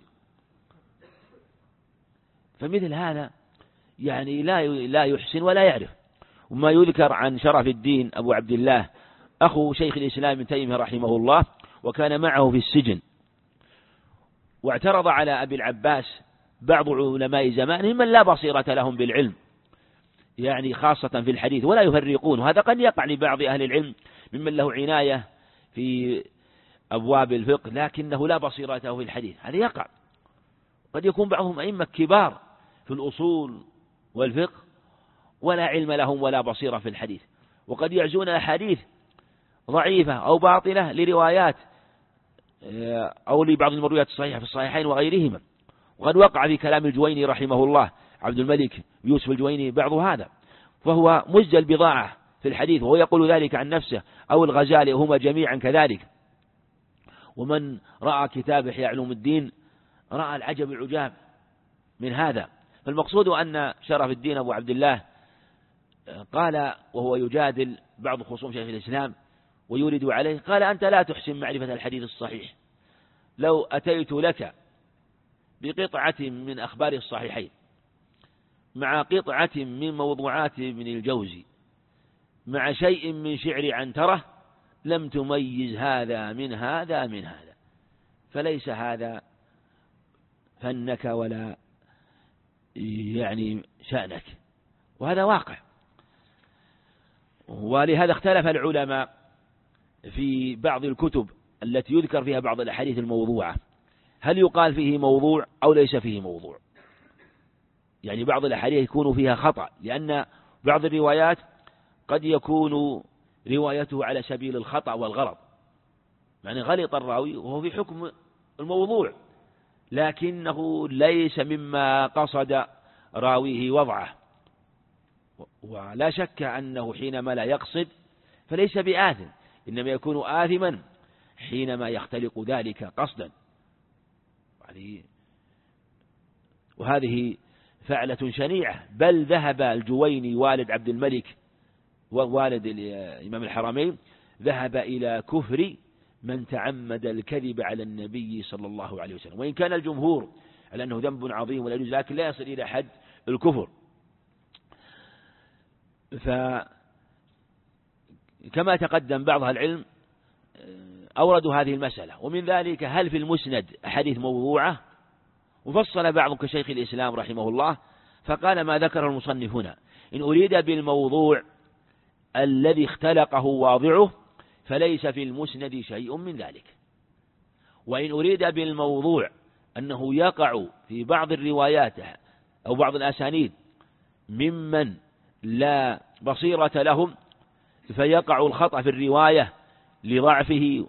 فمثل هذا يعني لا لا يحسن ولا يعرف. وما يذكر عن شرف الدين أبو عبد الله أخو شيخ الإسلام ابن تيمية رحمه الله، وكان معه في السجن، واعترض على أبي العباس بعض علماء زمانهم من لا بصيرة لهم بالعلم، يعني خاصة في الحديث، ولا يفرقون. وهذا قد يقع لبعض أهل العلم ممن له عناية في أبواب الفقه لكنه لا بصيرة له في الحديث، هذا يقع. قد يكون بعضهم أئمة كبار في الأصول والفقه ولا علم لهم ولا بصيرة في الحديث، وقد يعزون أحاديث ضعيفة أو باطلة لروايات أو لبعض المرويات الصحيحة في الصحيحين وغيرهما. وقد وقع في كلام الجويني رحمه الله عبد الملك يوسف الجويني بعض هذا، فهو مزج البضاعة في الحديث، وهو يقول ذلك عن نفسه، أو الغزالي هما جميعا كذلك. ومن رأى كتاب إحياء علوم الدين رأى العجب العجاب من هذا، فالمقصود أن شرف الدين أبو عبد الله قال وهو يجادل بعض خصوم شيخ الإسلام ويورد عليه، قال: أنت لا تحسن معرفة الحديث الصحيح، لو أتيت لك بقطعة من أخبار الصحيحين مع قطعة من موضوعات ابن الجوزي مع شيء من شعر عنترة لم تميز هذا من هذا من هذا، فليس هذا فنك ولا يعني شأنك، وهذا واقع. ولهذا اختلف العلماء في بعض الكتب التي يذكر فيها بعض الأحاديث الموضوعة، هل يقال فيه موضوع أو ليس فيه موضوع؟ يعني بعض الأحاديث يكون فيها خطأ، لأن بعض الروايات قد يكون روايته على سبيل الخطأ والغلط، يعني غلط الراوي وهو في حكم الموضوع، لكنه ليس مما قصد راويه وضعه، ولا شك أنه حينما لا يقصد فليس بآثم، إنما يكون آثما حينما يختلق ذلك قصدا. وهذه فعلة شنيعة، بل ذهب الجويني والد عبد الملك ووالد الإمام الحرمين ذهب إلى كفر من تعمد الكذب على النبي صلى الله عليه وسلم، وإن كان الجمهور على أنه ذنب عظيم ولا يجوز، لكن لا يصل إلى حد الكفر. فكما تقدم بعض العلم أوردوا هذه المسألة، ومن ذلك هل في المسند أحاديث موضوعة؟ وفصل بعض كشيخ الإسلام رحمه الله فقال ما ذكر المصنف هنا إن أريد بالموضوع الذي اختلقه واضعه فليس في المسند شيء من ذلك، وإن أريد بالموضوع أنه يقع في بعض الروايات أو بعض الأسانيد ممن لا بصيرة لهم فيقع الخطأ في الرواية لضعفه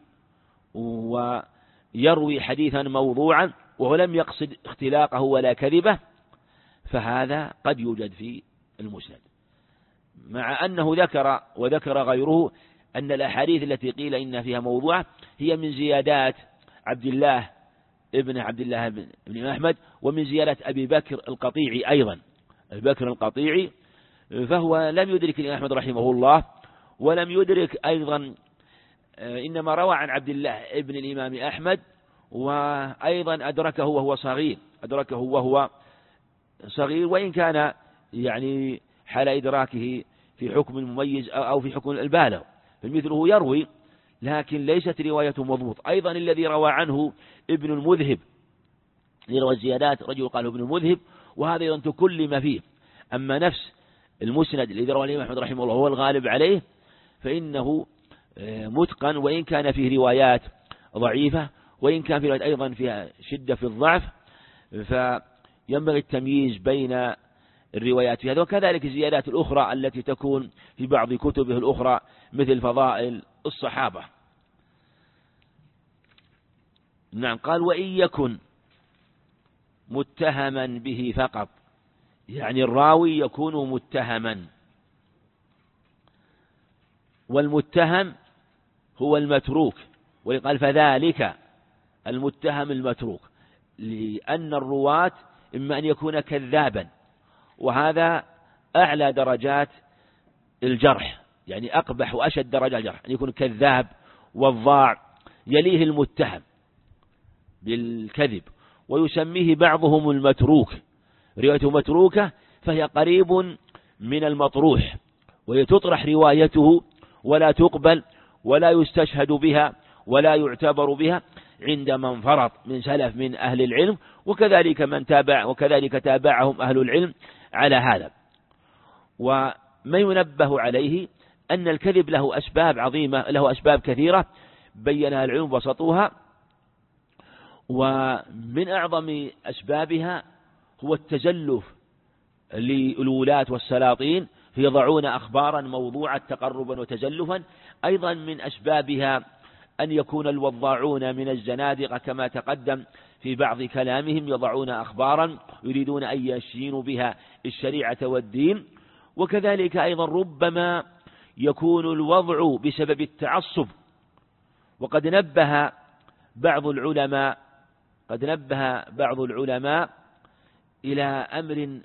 ويروي حديثا موضوعا وهو لم يقصد اختلاقه ولا كذبه، فهذا قد يوجد في المسند، مع أنه ذكر وذكر غيره أن الأحاديث التي قيل إن فيها موضوع هي من زيادات عبد الله ابن عبد الله بن أحمد ومن زيادة أبي بكر القطيعي أيضا، أبي بكر القطيعي فهو لم يدرك الإمام أحمد رحمه الله، ولم يدرك أيضا إنما روى عن عبد الله ابن الإمام أحمد، وأيضا أدركه وهو صغير أدركه وهو صغير وإن كان يعني حال إدراكه في حكم المميز أو في حكم البالغ، فمثله يروي لكن ليست روايته مضبوط. أيضا الذي روى عنه ابن المذهب يروى الزيادات رجل قال ابن المذهب، وهذا أيضا تكلم فيه. أما نفس المسند الذي روى الإمام أحمد رحمه الله هو الغالب عليه فإنه متقن، وإن كان فيه روايات ضعيفة وإن كان فيه روايات أيضا فيها شدة في الضعف، فينبغي التمييز بين الروايات في هذا. وكذلك الزيادات الأخرى التي تكون في بعض كتبه الأخرى مثل فضائل الصحابة. نعم، قال وإن يكن متهما به فقط، يعني الراوي يكون متهما، والمتهم هو المتروك، وقال فذلك المتهم المتروك، لأن الرواة إما أن يكون كذابا، وهذا أعلى درجات الجرح، يعني أقبح وأشد درجات الجرح أن يكون كذاب وضاع، يليه المتهم بالكذب، ويسميه بعضهم المتروك، روايته متروكة فهي قريب من المطروح، وهي تطرح روايته ولا تقبل ولا يستشهد بها ولا يعتبر بها عند من فرط من سلف من أهل العلم، وكذلك من تابع وكذلك تابعهم أهل العلم على هذا. وما ينبه عليه أن الكذب له أسباب عظيمة، له أسباب كثيرة بينها العلم وسطوها، ومن أعظم أسبابها هو التزلف للولاة والسلاطين فيضعون أخبارا موضوعة تقربا وتزلفا. أيضا من أسبابها أن يكون الوضاعون من الزنادقة كما تقدم في بعض كلامهم يضعون أخبارا يريدون أن يشينوا بها الشريعة والدين. وكذلك أيضا ربما يكون الوضع بسبب التعصب، وقد نبه بعض العلماء قد نبه بعض العلماء إلى أمر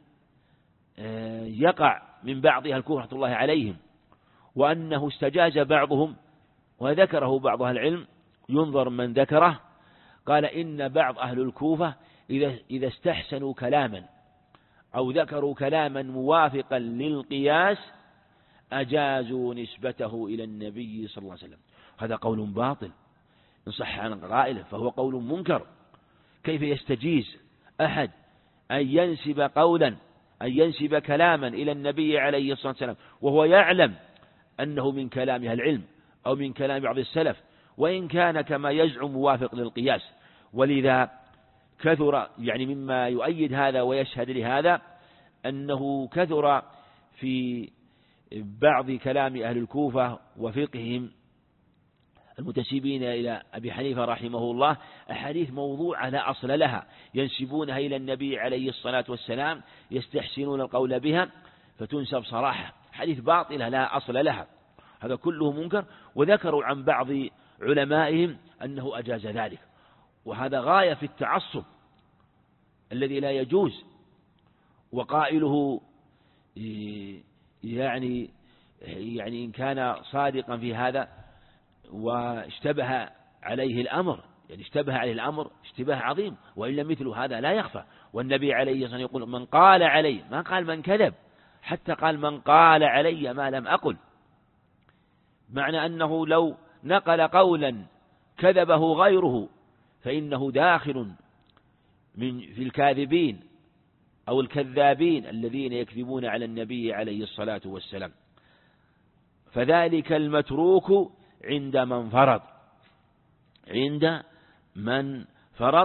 يقع من بعض أهل الكوفة رحمة الله عليهم، وأنه استجاز بعضهم وذكره بعض أهل العلم، ينظر من ذكره. قال إن بعض أهل الكوفة إذا إذا استحسنوا كلاما أو ذكروا كلاما موافقا للقياس أجازوا نسبته إلى النبي صلى الله عليه وسلم. هذا قول باطل إن صح عن قائله، فهو قول منكر. كيف يستجيز أحد أن ينسب قولا أن ينسب كلاما إلى النبي عليه الصلاة والسلام وهو يعلم أنه من كلام أهل العلم أو من كلام بعض السلف، وإن كان كما يزعم موافق للقياس؟ ولذا كثر يعني مما يؤيد هذا ويشهد لهذا أنه كثر في بعض كلام أهل الكوفة وفقههم المتسيبين إلى أبي حنيفة رحمه الله أحاديث موضوعة لا أصل لها، ينسبونها إلى النبي عليه الصلاة والسلام، يستحسنون القول بها فتنسب صراحة، حديث باطلة لا أصل لها. هذا كله منكر. وذكروا عن بعض علمائهم أنه أجاز ذلك، وهذا غاية في التعصب الذي لا يجوز. وقائله يعني يعني إن كان صادقا في هذا واشتبه عليه الأمر، يعني اشتبه عليه الأمر اشتباه عظيم، وإلا مثل هذا لا يخفى. والنبي عليه الصلاة والسلام يقول من قال علي، ما قال من كذب، حتى قال من قال علي ما لم أقل، معنى أنه لو نقل قولا كذبه غيره فإنه داخل من في الكاذبين أو الكذابين الذين يكذبون على النبي عليه الصلاة والسلام. فذلك المتروك عند من فرض، عند من فرض.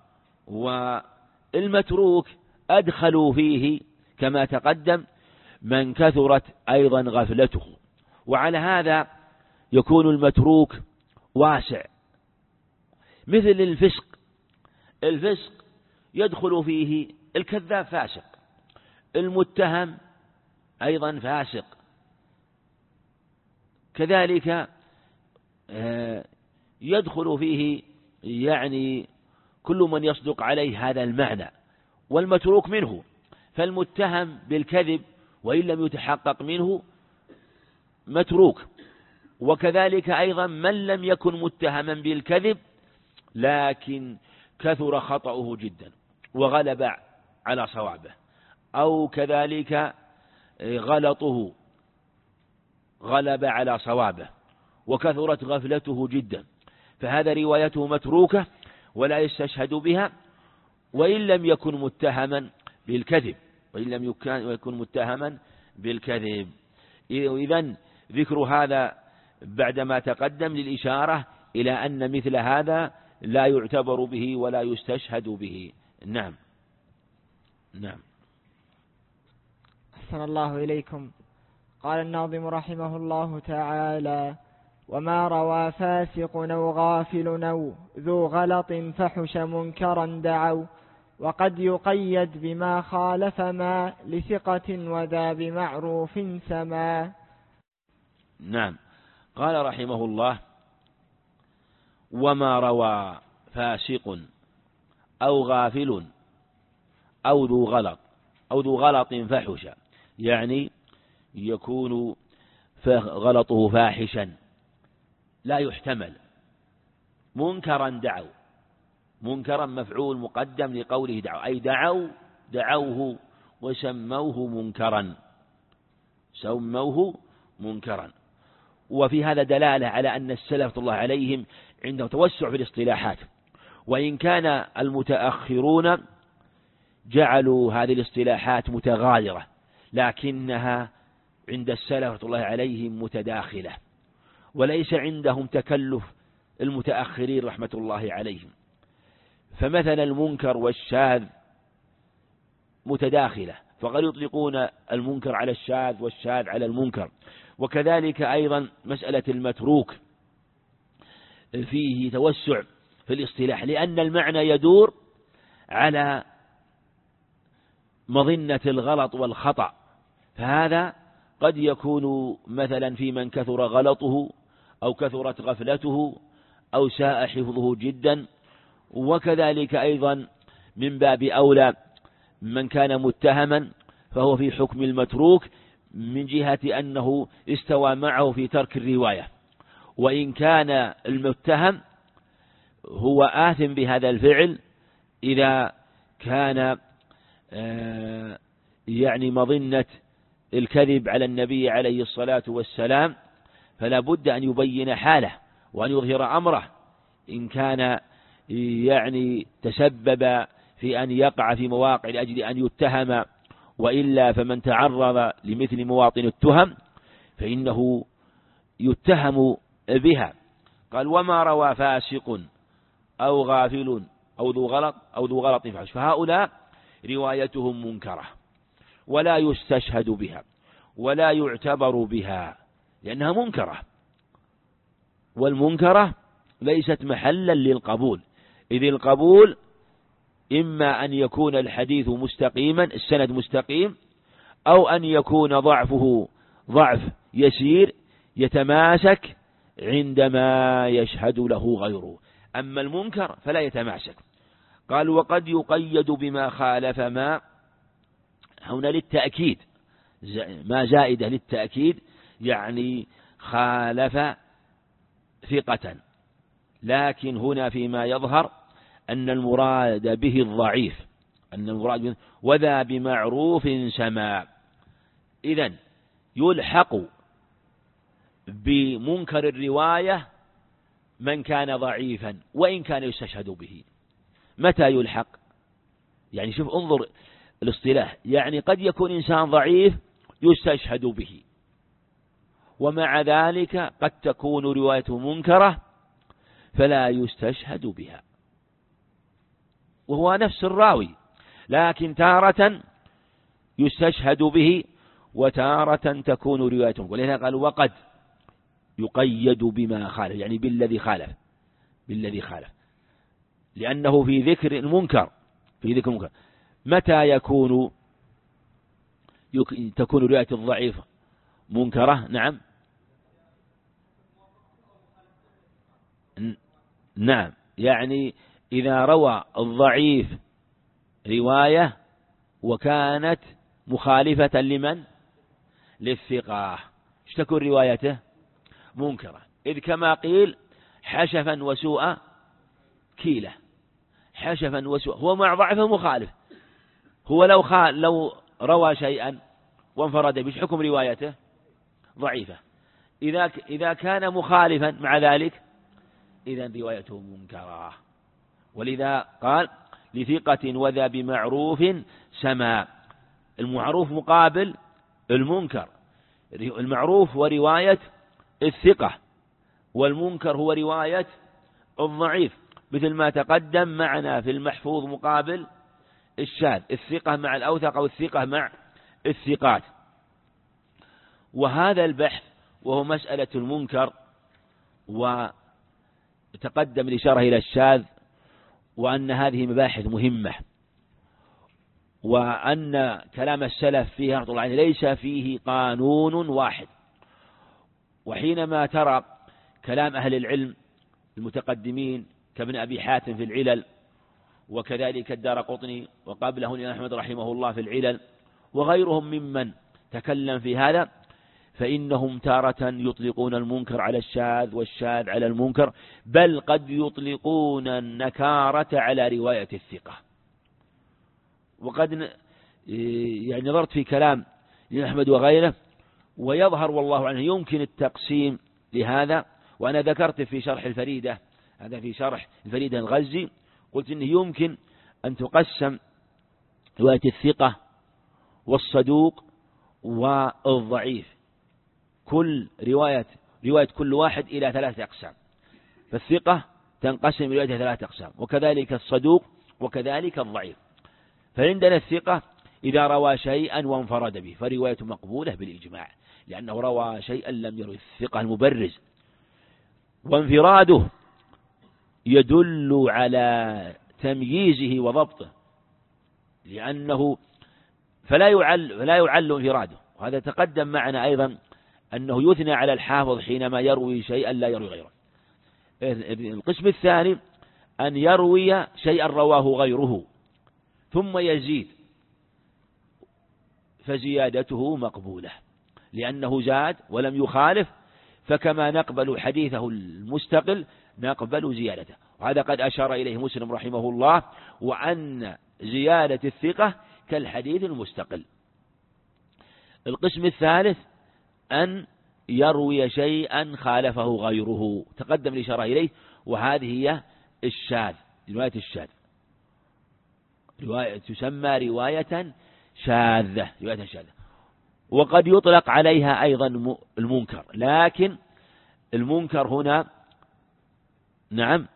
والمتروك أدخلوا فيه كما تقدم من كثرت أيضا غفلته، وعلى هذا يكون المتروك واسع، مثل الفسق. الفسق يدخل فيه الكذاب فاسق، المتهم أيضا فاسق، كذلك يدخل فيه يعني كل من يصدق عليه هذا المعنى، والمتروك منه. فالمتهم بالكذب وإن لم يتحقق منه متروك، وكذلك أيضا من لم يكن متهما بالكذب لكن كثر خطأه جدا وغلب على صوابه، أو كذلك غلطه غلب على صوابه وكثرت غفلته جدا، فهذا روايته متروكة ولا يستشهد بها وإن لم يكن متهما بالكذب، وإن لم يكن متهما بالكذب. إذن ذكر هذا بعدما تقدم للإشارة إلى أن مثل هذا لا يعتبر به ولا يستشهد به. نعم نعم. أحسن الله إليكم. قال الناظم رحمه الله تعالى: وما روى فاسق أو غافل أو ذو غلط فحش منكرا دعوا، وقد يقيد بما خالف ما لثقة وذا بمعروف سما. نعم. قال رحمه الله: وما روى فاسق أو غافل أو ذو غلط أو ذو غلط فحش، يعني يكون غلطه فاحشا لا يحتمل، منكرا دعوا، منكرا مفعول مقدم لقوله دعوا، أي دعوا دعوه وسموه منكرا، سموه منكرا. وفي هذا دلالة على أن السلف الله عليهم عندهم توسع في الاصطلاحات، وإن كان المتأخرون جعلوا هذه الاصطلاحات متغايرة، لكنها عند السلف الله عليهم متداخلة، وليس عندهم تكلف المتأخرين رحمة الله عليهم. فمثلا المنكر والشاذ متداخلة، فقد يطلقون المنكر على الشاذ والشاذ على المنكر. وكذلك أيضا مسألة المتروك فيه توسع في الاصطلاح، لأن المعنى يدور على مظنة الغلط والخطأ، فهذا قد يكون مثلا في من كثر غلطه أو كثرت غفلته أو ساء حفظه جدا، وكذلك أيضا من باب أولى من كان متهما فهو في حكم المتروك من جهة أنه استوى معه في ترك الرواية، وإن كان المتهم هو آثم بهذا الفعل إذا كان يعني مظنة الكذب على النبي عليه الصلاة والسلام، فلا بد أن يبين حاله وأن يظهر أمره إن كان يعني تسبب في أن يقع في مواقع لأجل أن يتهم، وإلا فمن تعرض لمثل مواطن التهم فإنه يتهم بها. قال وما روى فاسق أو غافل أو ذو غلط أو ذو غلط فحش، فهؤلاء روايتهم منكرة ولا يستشهد بها ولا يعتبر بها لأنها منكرة، والمنكرة ليست محلا للقبول، إذ القبول إما أن يكون الحديث مستقيما السند مستقيم، أو أن يكون ضعفه ضعف يسير يتماسك عندما يشهد له غيره، أما المنكر فلا يتماسك. قال وقد يقيد بما خالف ما، هنا للتأكيد، ما زائدة للتأكيد، يعني خالف ثقة، لكن هنا فيما يظهر أن المراد به الضعيف، أن المراد به وذا بمعروف سماع، إذن يلحق بمنكر الرواية من كان ضعيفا وإن كان يستشهد به. متى يلحق؟ يعني شوف انظر الاصطلاح، يعني قد يكون إنسان ضعيف يستشهد به، ومع ذلك قد تكون روايته منكرة فلا يستشهد بها وهو نفس الراوي، لكن تارة يستشهد به وتارة تكون روايته، ولذلك قال وقد يقيد بما خالف، يعني بالذي خالف بالذي خالف لأنه في ذكر المنكر في ذكر المنكر. متى يكون تكون رواية الضعيف منكرة؟ نعم نعم يعني إذا روى الضعيف رواية وكانت مخالفة لمن؟ للثقة، ايش تكون روايته؟ منكرة، إذ كما قيل حشفا وسوء كيلة، حشفا وسوء، هو مع ضعفه مخالف، هو لو خال لو روى شيئا وانفرد به حكم روايته ضعيفة، إذا إذا كان مخالفا مع ذلك إذن روايته منكرة. ولذا قال لثقة وذا بمعروف سماع، المعروف مقابل المنكر، المعروف هو رواية الثقة والمنكر هو رواية الضعيف، مثل ما تقدم معنا في المحفوظ مقابل الشاذ، الثقة مع الأوثق أو الثقة مع الثقات. وهذا البحث وهو مسألة المنكر، وتقدم الإشارة إلى الشاذ، وأن هذه مباحث مهمة، وأن كلام السلف فيها رحمة الله عليه ليس فيه قانون واحد. وحينما ترى كلام أهل العلم المتقدمين كابن أبي حاتم في العلل، وكذلك الدارقطني وقبله الإمام أحمد رحمه الله في العلل، وغيرهم ممن تكلم في هذا، فإنهم تارة يطلقون المنكر على الشاذ والشاذ على المنكر، بل قد يطلقون النكارة على رواية الثقة. وقد يعني نظرت في كلام أحمد وغيره، ويظهر والله عنه يمكن التقسيم لهذا، وأنا ذكرت في شرح الفريدة، هذا في شرح الفريدة الغزي، قلت إنه يمكن أن تقسم رواية الثقة والصدوق والضعيف، كل رواية رواية كل واحد إلى ثلاثة أقسام، فالثقة تنقسم إلى ثلاثة أقسام، وكذلك الصدوق وكذلك الضعيف. فعندنا الثقة إذا روى شيئا وانفرد به فروايته مقبولة بالإجماع، لأنه روى شيئا لم يروي الثقة المبرز، وانفراده يدل على تمييزه وضبطه، لأنه فلا يعل فلا يعل انفراده. وهذا تقدم معنا أيضا أنه يثنى على الحافظ حينما يروي شيئا لا يروي غيره. القسم الثاني أن يروي شيئا رواه غيره ثم يزيد فزيادته مقبولة لأنه زاد ولم يخالف، فكما نقبل حديثه المستقل نقبل زيادته. وهذا قد أشار إليه مسلم رحمه الله، وأن زيادة الثقة كالحديث المستقل. القسم الثالث أن يروي شيئا خالفه غيره، تقدم الإشارة إليه، وهذه هي الشاذ، رواية الشاذ، رواية تسمى رواية شاذة، رواية شاذة. وقد يطلق عليها أيضا المنكر، لكن المنكر هنا نعم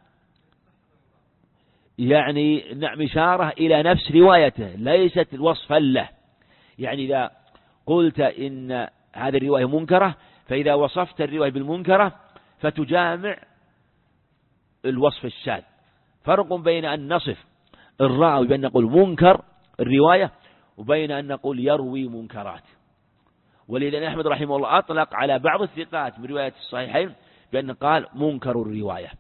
يعني نعم إشارة إلى نفس روايته، ليست وصفا له. يعني إذا قلت إن هذه الرواية منكرة، فإذا وصفت الرواية بالمنكرة فتجامع الوصف الشاذ. فرق بين أن نصف الراوي بأن نقول منكر الرواية، وبين أن نقول يروي منكرات. ولذا أحمد رحمه الله أطلق على بعض الثقات من رواية الصحيحين بأن قال منكر الرواية.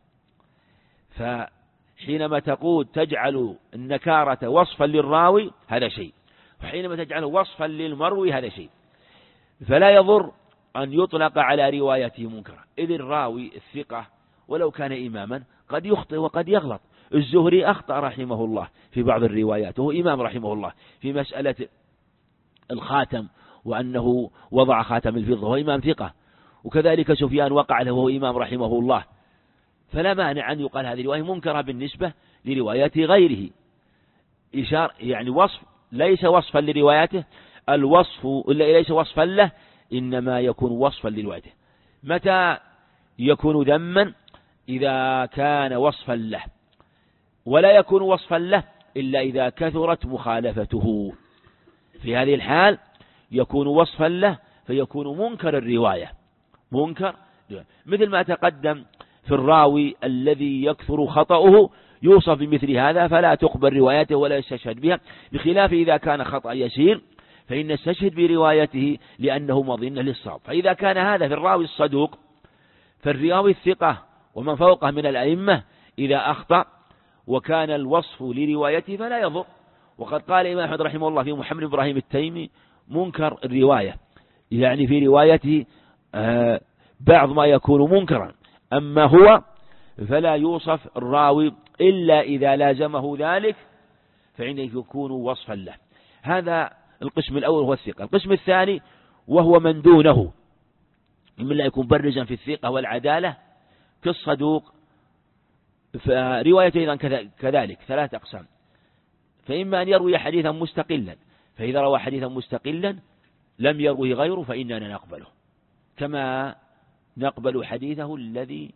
فحينما تقول تجعل النكارة وصفا للراوي هذا شيء، وحينما تجعله وصفا للمروي هذا شيء. فلا يضر أن يطلق على روايته منكرة، إذ الراوي الثقة ولو كان إماما قد يخطئ وقد يغلط. الزهري أخطأ رحمه الله في بعض الروايات، وهو إمام رحمه الله في مسألة الخاتم، وأنه وضع خاتم الفضة وهو إمام ثقة. وكذلك سفيان وقع له وهو إمام رحمه الله. فلا مانع أن يقال هذه رواية منكرة بالنسبة لروايات غيره. إشار يعني وصف ليس وصفا لرواياته، الوصف ليس وصفا له، إنما يكون وصفا لروايته. متى يكون ذما؟ إذا كان وصفا له، ولا يكون وصفا له إلا إذا كثرت مخالفته. في هذه الحال يكون وصفا له فيكون منكر الرواية، منكر مثل ما تقدم في الراوي الذي يكثر خطأه يوصف بمثل هذا فلا تقبل روايته ولا يستشهد بها، بخلاف إذا كان خطأ يسير فإن نستشهد بروايته لأنه مظنة للصواب. فإذا كان هذا في الراوي الصدوق، فالراوي الثقة ومن فوقه من الأئمة إذا أخطأ وكان الوصف لروايته فلا يضر. وقد قال الإمام أحمد رحمه الله في محمد إبراهيم التيمي منكر الرواية، يعني في روايته بعض ما يكون منكرا، أما هو فلا يوصف الراوي إلا إذا لازمه ذلك فإنه يكون وصفا له. هذا القسم الأول هو الثقة. القسم الثاني وهو من دونه، من لا يكون برزا في الثقة والعدالة كالصدوق. فروايته أيضا كذلك ثلاث أقسام. فإما أن يروي حديثا مستقلا، فإذا روى حديثا مستقلا لم يروه غيره فإننا نقبله، كما نقبل حديثه الذي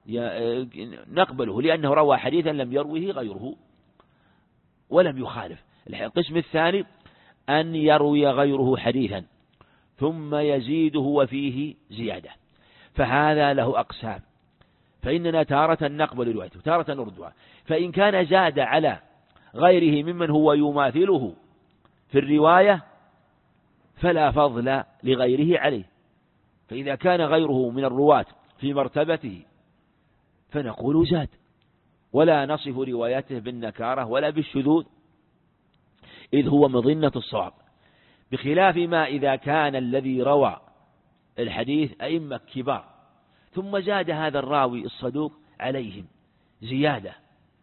نقبله لأنه روى حديثا لم يروه غيره ولم يخالف. القسم الثاني أن يروي غيره حديثا ثم يزيده وفيه زيادة، فهذا له أقسام. فإننا تارة نقبل روايته تارة نردها. فإن كان زاد على غيره ممن هو يماثله في الرواية فلا فضل لغيره عليه. فإذا كان غيره من الرواة في مرتبته فنقول زاد، ولا نصف روايته بالنكارة ولا بالشذوذ، إذ هو مظنة الصواب. بخلاف ما إذا كان الذي روى الحديث أئمة كبار ثم زاد هذا الراوي الصدوق عليهم زيادة،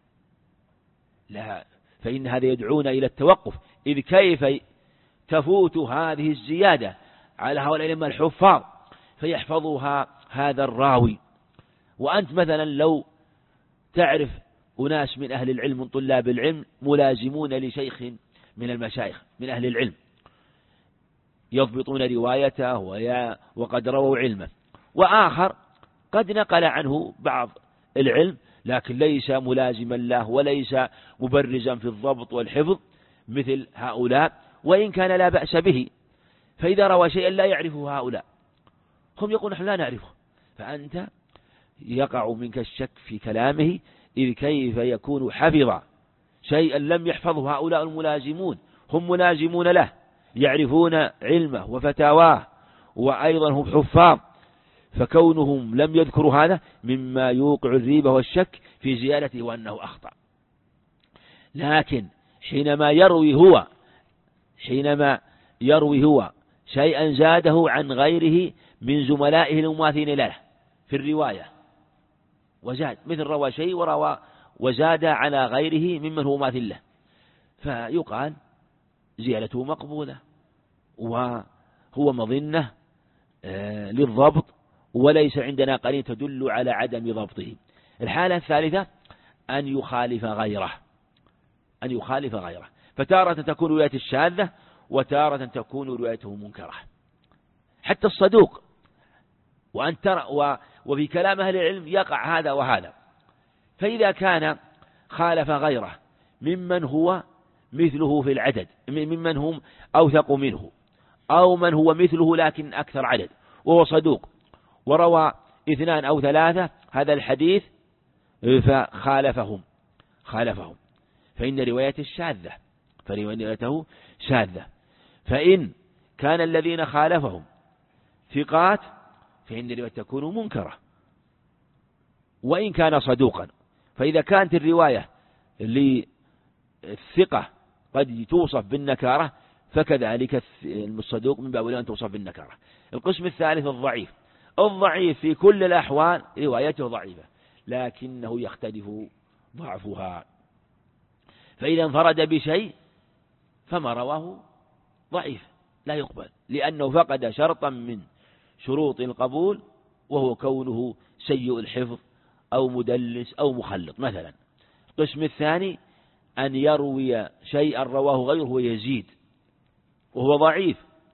لا، فإن هذا يدعون إلى التوقف، إذ كيف تفوت هذه الزيادة على هؤلاء الأئمة الحفاظ فيحفظها هذا الراوي. وأنت مثلا لو تعرف أناس من أهل العلم من طلاب العلم ملازمون لشيخ من المشايخ من أهل العلم يضبطون روايته وقد رووا علمه، وآخر قد نقل عنه بعض العلم لكن ليس ملازما له وليس مبرزا في الضبط والحفظ مثل هؤلاء، وإن كان لا بأس به. فإذا روى شيئا لا يعرفه هؤلاء هم يقول نحن لا نعرفه، فأنت يقع منك الشك في كلامه، إذ كيف يكون حفظ شيئا لم يحفظه هؤلاء الملازمون، هم ملازمون له يعرفون علمه وفتاواه وأيضا هم حفاظ، فكونهم لم يذكروا هذا مما يوقع الريبة والشك في زيادته وأنه أخطأ. لكن حينما يروي هو حينما يروي هو شيئا زاده عن غيره من زملائه المماثلين له في الرواية وزاد، مثل روى شيء وروى وزاد على غيره ممن هو ماثل له، فيقال زيادته مقبولة وهو مظنة للضبط وليس عندنا قرينة تدل على عدم ضبطه. الحالة الثالثة أن يخالف غيره، أن يخالف غيره، فتارة تكون رواية الشاذة وتارة تكون روايته منكرة. حتى الصدوق وأن ترى وفي كلام أهل العلم يقع هذا وهذا، فإذا كان خالف غيره ممن هو مثله في العدد، ممن هم أوثق منه أو من هو مثله لكن أكثر عدد وهو صدوق وروى اثنان أو ثلاثة هذا الحديث فخالفهم خالفهم فإن روايته شاذة، فروايته شاذة. فإن كان الذين خالفهم ثقات فإن روايته تكون منكرة وإن كان صدوقا. فإذا كانت الرواية للثقة قد توصف بالنكارة فكذلك الصدوق من باب أن توصف بالنكارة. القسم الثالث الضعيف. الضعيف في كل الأحوال روايته ضعيفة لكنه يختلف ضعفها، فإذا انفرد بشيء فما رواه ضعيف لا يقبل لأنه فقد شرطا من شروط القبول وهو كونه سيء الحفظ أو مدلس أو مخلط مثلا. القسم الثاني أن يروي شيئا رواه غيره ويزيد وهو ضعيف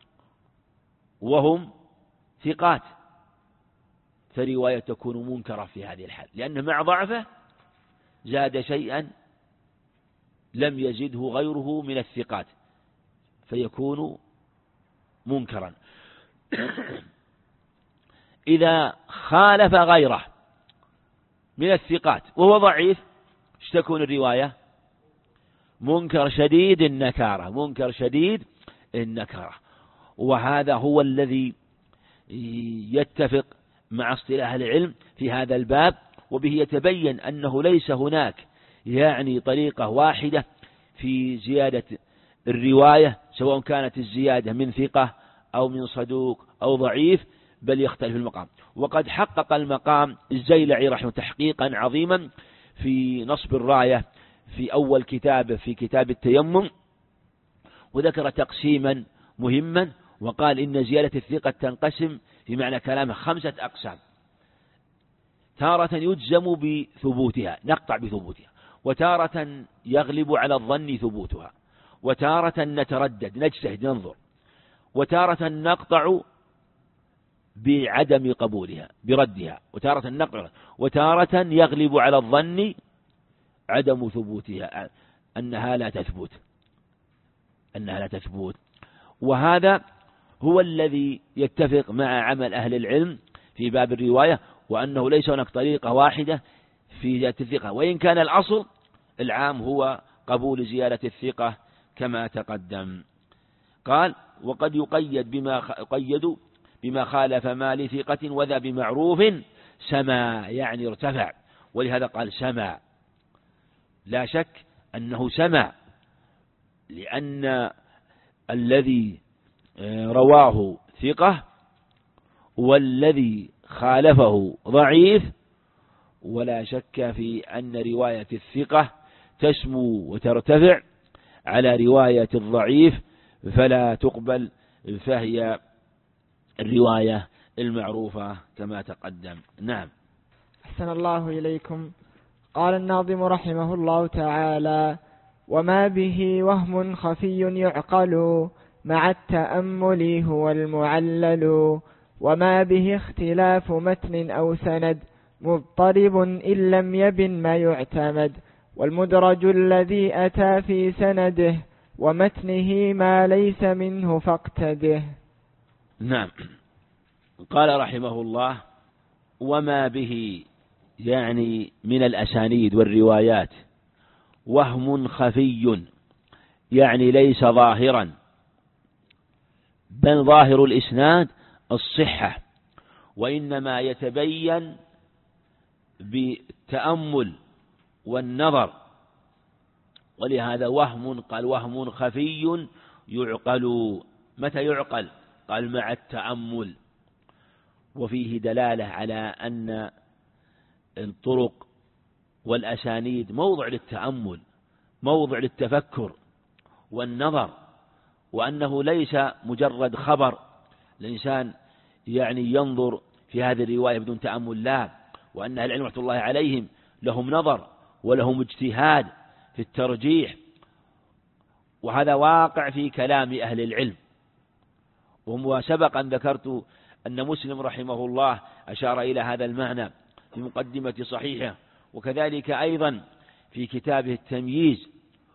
وهم ثقات، فرواية تكون منكرة في هذه الحال لأنه مع ضعفه زاد شيئا لم يزده غيره من الثقات فيكون منكرا. إذا خالف غيره من الثقات وهو ضعيف تكون الرواية منكر شديد النكارة، منكر شديد النكارة. وهذا هو الذي يتفق مع اصطلاح العلم في هذا الباب، وبه يتبين أنه ليس هناك يعني طريقة واحدة في زيادة الرواية سواء كانت الزيادة من ثقة أو من صدوق أو ضعيف، بل يختلف المقام. وقد حقق المقام الزيلعي رحمه تحقيقا عظيما في نصب الراية في أول كتابه في كتاب التيمم، وذكر تقسيما مهما وقال إن زيادة الثقة تنقسم في معنى كلامه خمسة أقسام: تارة يجزم بثبوتها نقطع بثبوتها، وتارة يغلب على الظن ثبوتها، وتارة نتردد نجتهد ننظر، وتارة نقطع بعدم قبولها بردها، وتارة نقطع، وتارة يغلب على الظن عدم ثبوتها أنها لا تثبت أنها لا تثبت. وهذا هو الذي يتفق مع عمل أهل العلم في باب الرواية، وأنه ليس هناك طريقة واحدة في زيادة الثقة، وإن كان الأصل العام هو قبول زيادة الثقة كما تقدم. قال: وقد يقيد بما قيدوا بما خالف ما لثقة وذا بمعروف سما، يعني ارتفع، ولهذا قال سما، لا شك أنه سما، لأن الذي رواه ثقة والذي خالفه ضعيف، ولا شك في أن رواية الثقة تسمو وترتفع على رواية الضعيف فلا تقبل، فهي الرواية المعروفة كما تقدم. نعم. أحسن الله إليكم. قال الناظم رحمه الله تعالى: وما به وهم خفي يعقل مع التأمل هو المعلل، وما به اختلاف متن أو سند مضطرب إن لم يبن ما يعتمد، والمدرج الذي أتى في سنده ومتنه ما ليس منه فاقتده. نعم. قال رحمه الله: وما به، يعني من الأسانيد والروايات، وهم خفي، يعني ليس ظاهرا، بل ظاهر الإسناد الصحة، وإنما يتبين بالتأمل والنظر، ولهذا وهم قال وهم خفي يعقل، متى يعقل؟ قال مع التأمل. وفيه دلالة على أن الطرق والأسانيد موضع للتأمل، موضع للتفكر والنظر، وأنه ليس مجرد خبر الإنسان يعني ينظر في هذه الرواية بدون تأمل، لا، وأن العلم رحمة الله عليهم لهم نظر ولهم اجتهاد في الترجيح، وهذا واقع في كلام أهل العلم. وسبق أن ذكرت أن مسلم رحمه الله أشار إلى هذا المعنى في مقدمة صحيحه، وكذلك أيضا في كتابه التمييز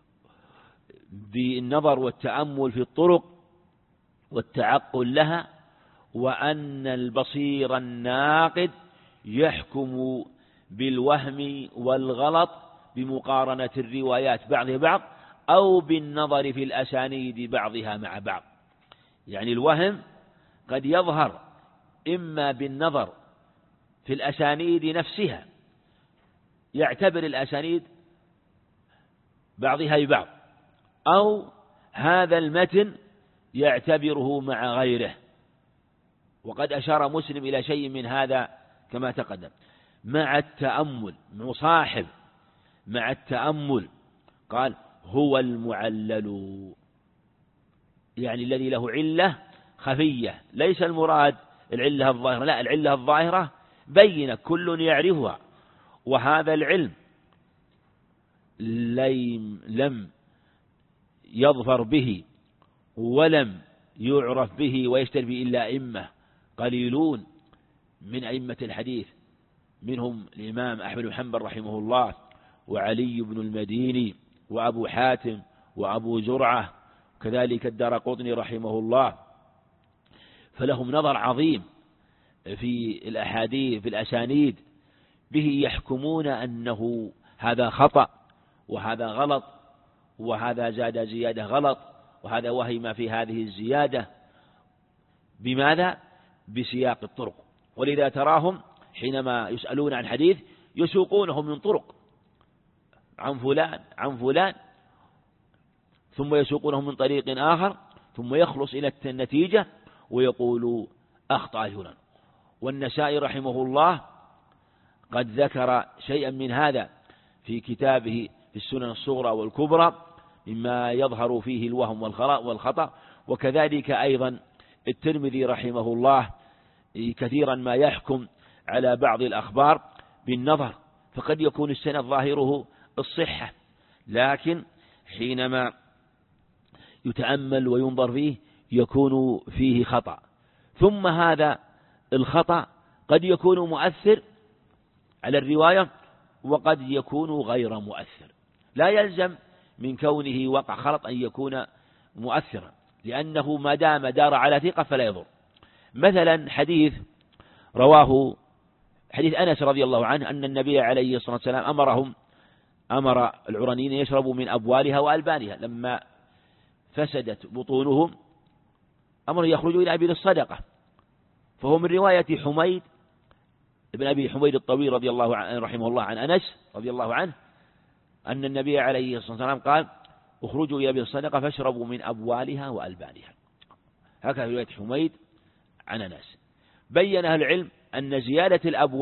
بالنظر والتأمل في الطرق والتعقل لها، وأن البصير الناقد يحكم بالوهم والغلط بمقارنة الروايات بعضها بعض أو بالنظر في الأسانيد بعضها مع بعض. يعني الوهم قد يظهر إما بالنظر في الأسانيد نفسها، يعتبر الأسانيد بعضها ببعض، أو هذا المتن يعتبره مع غيره، وقد أشار مسلم إلى شيء من هذا كما تقدم. مع التأمل، مصاحب مع التأمل، قال هو المعلل، يعني الذي له علة خفية، ليس المراد العلة الظاهرة، لا، العلة الظاهرة بينة كل يعرفها، وهذا العلم لم يظفر به ولم يعرف به ويشتري به إلا أئمة قليلون من أئمة الحديث، منهم الإمام أحمد بن حنبل رحمه الله، وعلي بن المديني، وأبو حاتم، وأبو زرعة، كذلك الدارقطني رحمه الله، فلهم نظر عظيم في الأحاديث في الأسانيد، به يحكمون أنه هذا خطأ وهذا غلط، وهذا زاد زيادة غلط، وهذا وهم في هذه الزيادة. بماذا؟ بسياق الطرق. ولذا تراهم حينما يسألون عن حديث يسوقونه من طرق، عن فلان عن فلان، ثم يسوقونه من طريق آخر، ثم يخلص إلى النتيجة ويقول أخطأ هنا. والنسائي رحمه الله قد ذكر شيئا من هذا في كتابه في السنن الصغرى والكبرى، مما يظهر فيه الوهم والخطأ. وكذلك أيضا الترمذي رحمه الله كثيرا ما يحكم على بعض الأخبار بالنظر، فقد يكون السند ظاهره الصحة، لكن حينما يتأمل وينظر فيه يكون فيه خطأ. ثم هذا الخطأ قد يكون مؤثر على الرواية وقد يكون غير مؤثر، لا يلزم من كونه وقع خلط أن يكون مؤثرا، لأنه ما دام دار على ثقة فلا يضر. مثلا حديث رواه حديث أنس رضي الله عنه أن النبي عليه الصلاة والسلام أمرهم أمر العرانيين يشربوا من أبوالها وألبانها، لما فسدت بطونهم أمر يخرجوا إلى أبل الصدقة، فهو من رواية حميد ابن أبي حميد الطويل رضي الله عنه رحمه الله عن أنس رضي الله عنه أن النبي عليه الصلاة والسلام قال اخرجوا إلى أبل الصدقة فاشربوا من أبوالها وألبانها. هكذا رواية حميد عن أنس. بين أهل العلم أن زيادة الأبوال